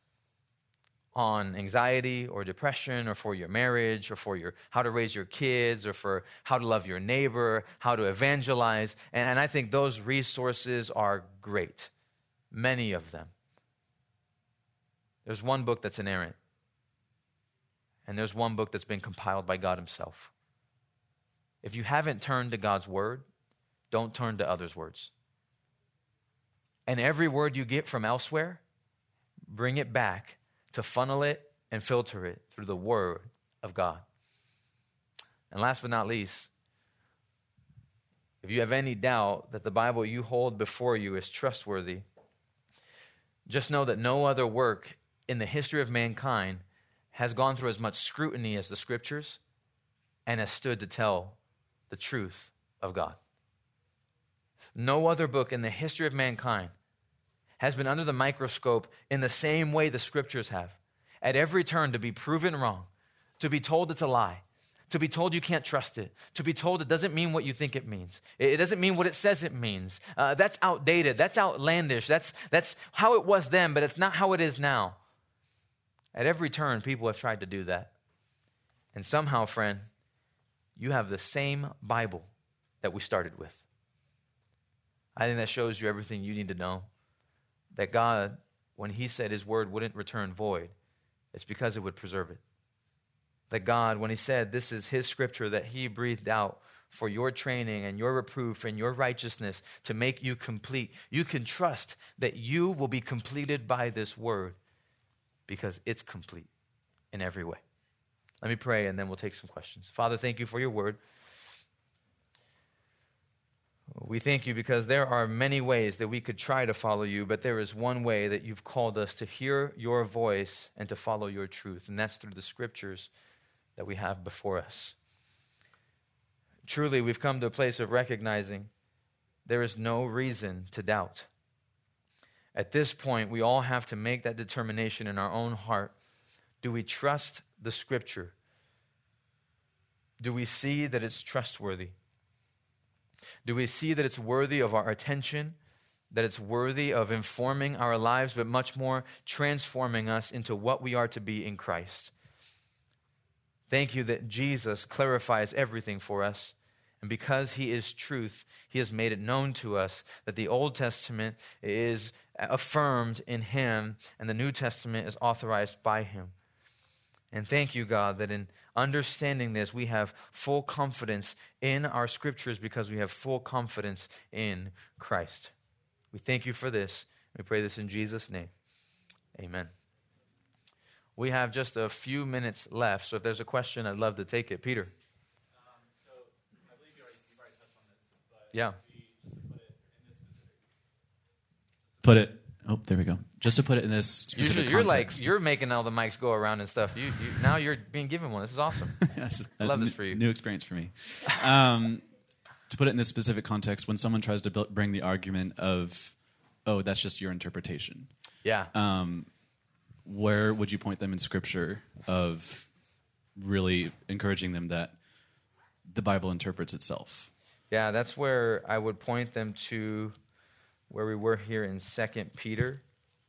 on anxiety or depression or for your marriage or for your how to raise your kids or for how to love your neighbor, how to evangelize. And, and I think those resources are great, many of them. There's one book that's inerrant, and there's one book that's been compiled by God himself. If you haven't turned to God's word, don't turn to others' words. And every word you get from elsewhere, bring it back to funnel it and filter it through the word of God. And last but not least, if you have any doubt that the Bible you hold before you is trustworthy, just know that no other work in the history of mankind has gone through as much scrutiny as the Scriptures and has stood to tell the truth of God. No other book in the history of mankind has been under the microscope in the same way the Scriptures have. At every turn to be proven wrong, to be told it's a lie, to be told you can't trust it, to be told it doesn't mean what you think it means. It doesn't mean what it says it means. Uh, that's outdated. That's outlandish. That's, that's how it was then, but it's not how it is now. At every turn, people have tried to do that. And somehow, friend, you have the same Bible that we started with. I think that shows you everything you need to know. That God, when he said his word wouldn't return void, it's because it would preserve it. That God, when he said this is his scripture that he breathed out for your training and your reproof and your righteousness to make you complete, you can trust that you will be completed by this word because it's complete in every way. Let me pray and then we'll take some questions. Father, thank you for your word. We thank you because there are many ways that we could try to follow you, but there is one way that you've called us to hear your voice and to follow your truth, and that's through the scriptures that we have before us. Truly, we've come to a place of recognizing there is no reason to doubt. At this point, we all have to make that determination in our own heart. Do we trust the scripture? Do we see that it's trustworthy? Do we see that it's worthy of our attention, that it's worthy of informing our lives, but much more transforming us into what we are to be in Christ? Thank you that Jesus clarifies everything for us. And because he is truth, he has made it known to us that the Old Testament is affirmed in him and the New Testament is authorized by him. And thank you, God, that in understanding this, we have full confidence in our scriptures because we have full confidence in Christ. We thank you for this. We pray this in Jesus' name. Amen. We have just a few minutes left, so if there's a question, I'd love to take it. Peter. Um, so I believe you already, you've already touched on this, but yeah. Put it in this specific. Put it. Oh, there we go. Just to put it in this specific Usually you're context. like you're making all the mics go around and stuff. You, you now you're being given one. This is awesome. Yes, I love n- this for you. New experience for me. Um, to put it in this specific context, when someone tries to build, bring the argument of, "Oh, that's just your interpretation," Yeah. um, where would you point them in Scripture of really encouraging them that the Bible interprets itself? Yeah, that's where I would point them to where we were here in Second Peter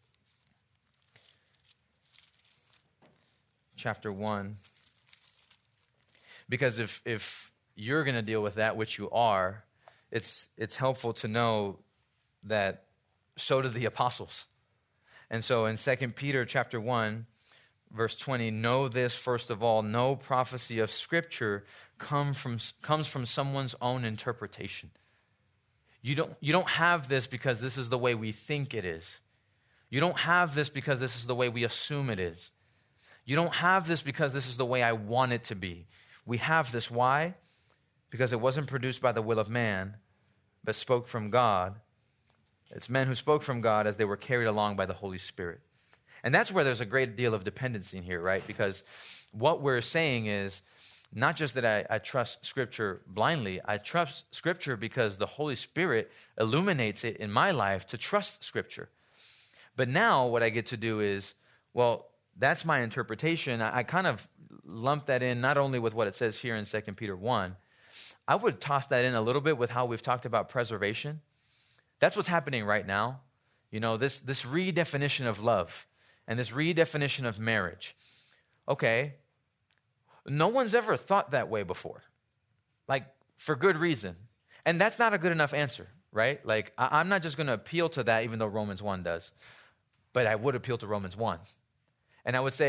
chapter one. Because if if you're going to deal with that, which you are, it's it's helpful to know that so did the apostles. And so in Second Peter chapter one, verse twenty, know this first of all, no prophecy of Scripture come from, comes from someone's own interpretation. You don't, you don't have this because this is the way we think it is. You don't have this because this is the way we assume it is. You don't have this because this is the way I want it to be. We have this. Why? Because it wasn't produced by the will of man, but spoke from God. It's men who spoke from God as they were carried along by the Holy Spirit. And that's where there's a great deal of dependency in here, right? Because what we're saying is not just that I, I trust Scripture blindly. I trust Scripture because the Holy Spirit illuminates it in my life to trust Scripture. But now what I get to do is, well, that's my interpretation. I, I kind of lump that in not only with what it says here in Second Peter one. I would toss that in a little bit with how we've talked about preservation. That's what's happening right now. You know, this, this redefinition of love and this redefinition of marriage. Okay, no one's ever thought that way before, like for good reason. And that's not a good enough answer, right? Like I, I'm not just going to appeal to that even though Romans one does, but I would appeal to Romans one. And I would say,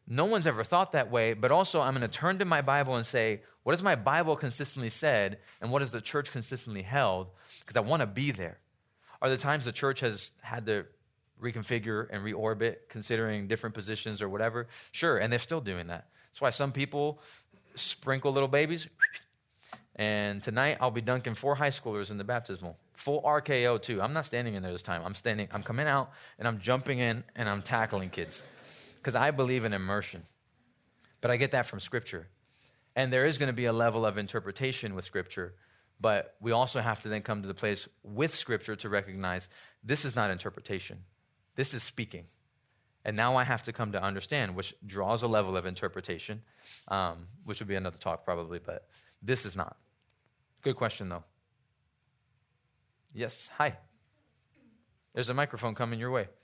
no one's ever thought that way, but also I'm going to turn to my Bible and say, what has my Bible consistently said, and what has the church consistently held? Because I want to be there. Are there times the church has had to reconfigure and reorbit, considering different positions or whatever? Sure, and they're still doing that. That's why some people sprinkle little babies. And tonight I'll be dunking four high schoolers in the baptismal. Full R K O too. I'm not standing in there this time. I'm standing, I'm coming out and I'm jumping in and I'm tackling kids. Because I believe in immersion. But I get that from Scripture. And there is going to be a level of interpretation with Scripture. But we also have to then come to the place with Scripture to recognize this is not interpretation. This is speaking. And now I have to come to understand, which draws a level of interpretation, um, which would be another talk probably, but this is not. Good question, though. Yes, hi. There's a microphone coming your way.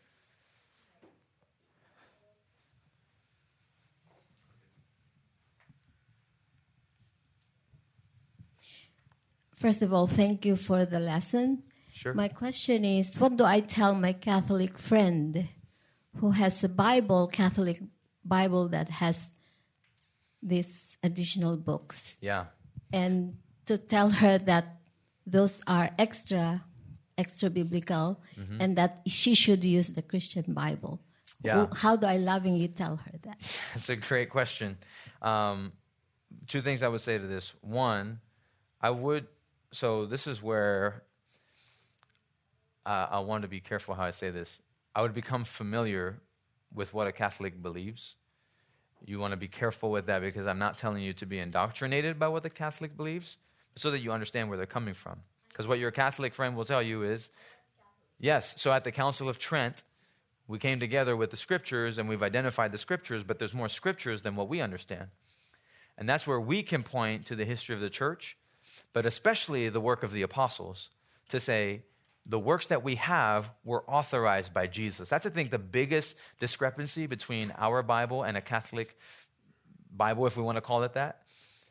First of all, thank you for the lesson. Sure. My question is, what do I tell my Catholic friend who has a Bible, Catholic Bible that has these additional books? Yeah. And to tell her that those are extra, extra biblical, mm-hmm. and that she should use the Christian Bible. Yeah. How do I lovingly tell her that? That's a great question. Um, two things I would say to this. One, I would, so this is where uh, I want to be careful how I say this. I would become familiar with what a Catholic believes. You want to be careful with that because I'm not telling you to be indoctrinated by what the Catholic believes, so that you understand where they're coming from. Because what your Catholic friend will tell you is, yes, so at the Council of Trent, we came together with the Scriptures and we've identified the Scriptures, but there's more Scriptures than what we understand. And that's where we can point to the history of the church, but especially the work of the apostles, to say the works that we have were authorized by Jesus. That's, I think, the biggest discrepancy between our Bible and a Catholic Bible, if we want to call it that.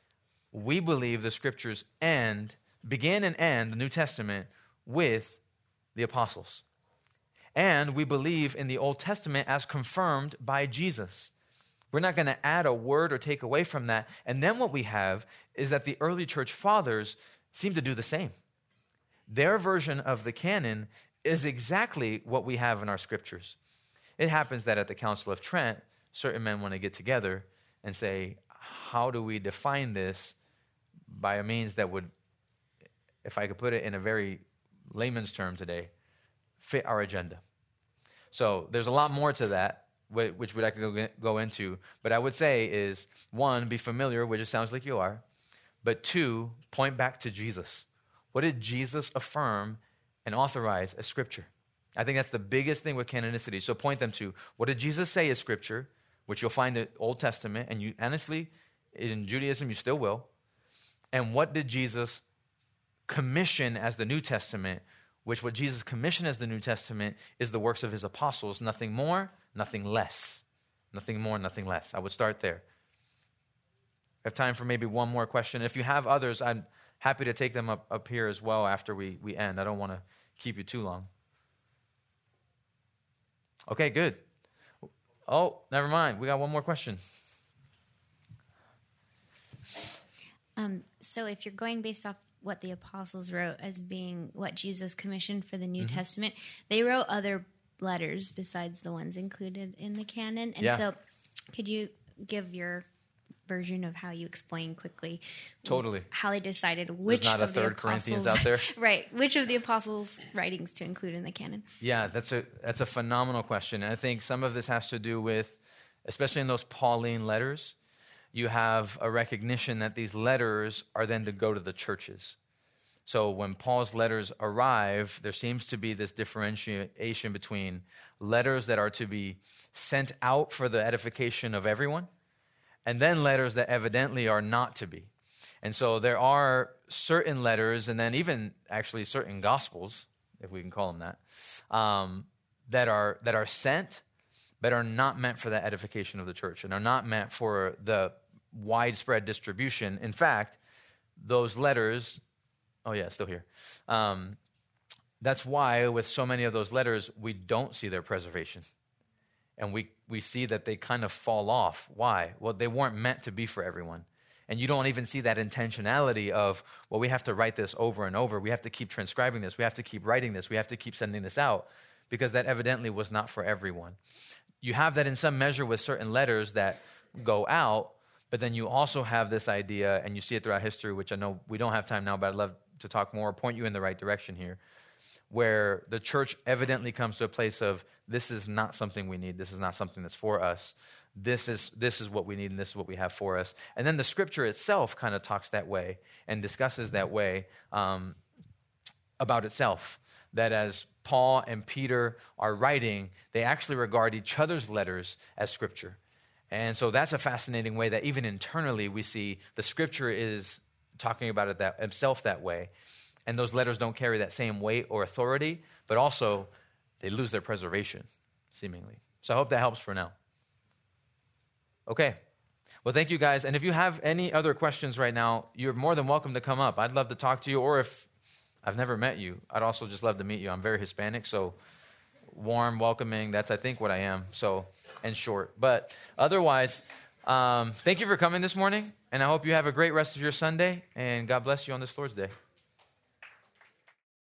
We believe the Scriptures end, begin and end the New Testament with the apostles. And we believe in the Old Testament as confirmed by Jesus. We're not going to add a word or take away from that. And then what we have is that the early church fathers seem to do the same. Their version of the canon is exactly what we have in our Scriptures. It happens that at the Council of Trent, certain men want to get together and say, how do we define this by a means that would, if I could put it in a very layman's term today, fit our agenda? So there's a lot more to that, which I could go into. But I would say is, one, be familiar, which it sounds like you are. But two, point back to Jesus. What did Jesus affirm and authorize as Scripture? I think that's the biggest thing with canonicity. So point them to, what did Jesus say is Scripture, which you'll find in the Old Testament, and you honestly, in Judaism, you still will. And what did Jesus commission as the New Testament, which what Jesus commissioned as the New Testament is the works of his apostles, nothing more, nothing less. Nothing more, nothing less. I would start there. I have time for maybe one more question. If you have others, I'm happy to take them up, up here as well after we, we end. I don't want to keep you too long. Okay, good. Oh, never mind. We got one more question. Um, so if you're going based off what the apostles wrote as being what Jesus commissioned for the New mm-hmm. Testament, they wrote other letters besides the ones included in the canon. And yeah. so could you give your version of how you explain quickly totally how they decided which There's not of a third the apostles, Corinthians out there? right, which of the apostles' writings to include in the canon? Yeah, that's a that's a phenomenal question. And I think some of this has to do with, especially in those Pauline letters, you have a recognition that these letters are then to go to the churches. So when Paul's letters arrive, there seems to be this differentiation between letters that are to be sent out for the edification of everyone, and then letters that evidently are not to be. And so there are certain letters, and then even actually certain gospels, if we can call them that, um, that are that are sent, but are not meant for the edification of the church, and are not meant for the widespread distribution. In fact, those letters, oh yeah, still here. Um, that's why with so many of those letters, we don't see their preservation. And we, we see that they kind of fall off. Why? Well, they weren't meant to be for everyone. And you don't even see that intentionality of, well, we have to write this over and over. We have to keep transcribing this. We have to keep writing this. We have to keep sending this out, because that evidently was not for everyone. You have that in some measure with certain letters that go out, but then you also have this idea, and you see it throughout history, which I know we don't have time now, but I'd love to talk more, point you in the right direction here, where the church evidently comes to a place of, this is not something we need. This is not something that's for us. This is this is what we need, and this is what we have for us. And then the scripture itself kind of talks that way and discusses that way um, about itself. That as Paul and Peter are writing, they actually regard each other's letters as scripture. And so that's a fascinating way that even internally we see the scripture is talking about it that, itself that way. And those letters don't carry that same weight or authority, but also they lose their preservation, seemingly. So I hope that helps for now. Okay. Well, thank you guys. And if you have any other questions right now, you're more than welcome to come up. I'd love to talk to you. Or if I've never met you, I'd also just love to meet you. I'm very Hispanic, so warm, welcoming. That's, I think, what I am. So, and short. But otherwise, um, thank you for coming this morning. And I hope you have a great rest of your Sunday. And God bless you on this Lord's Day.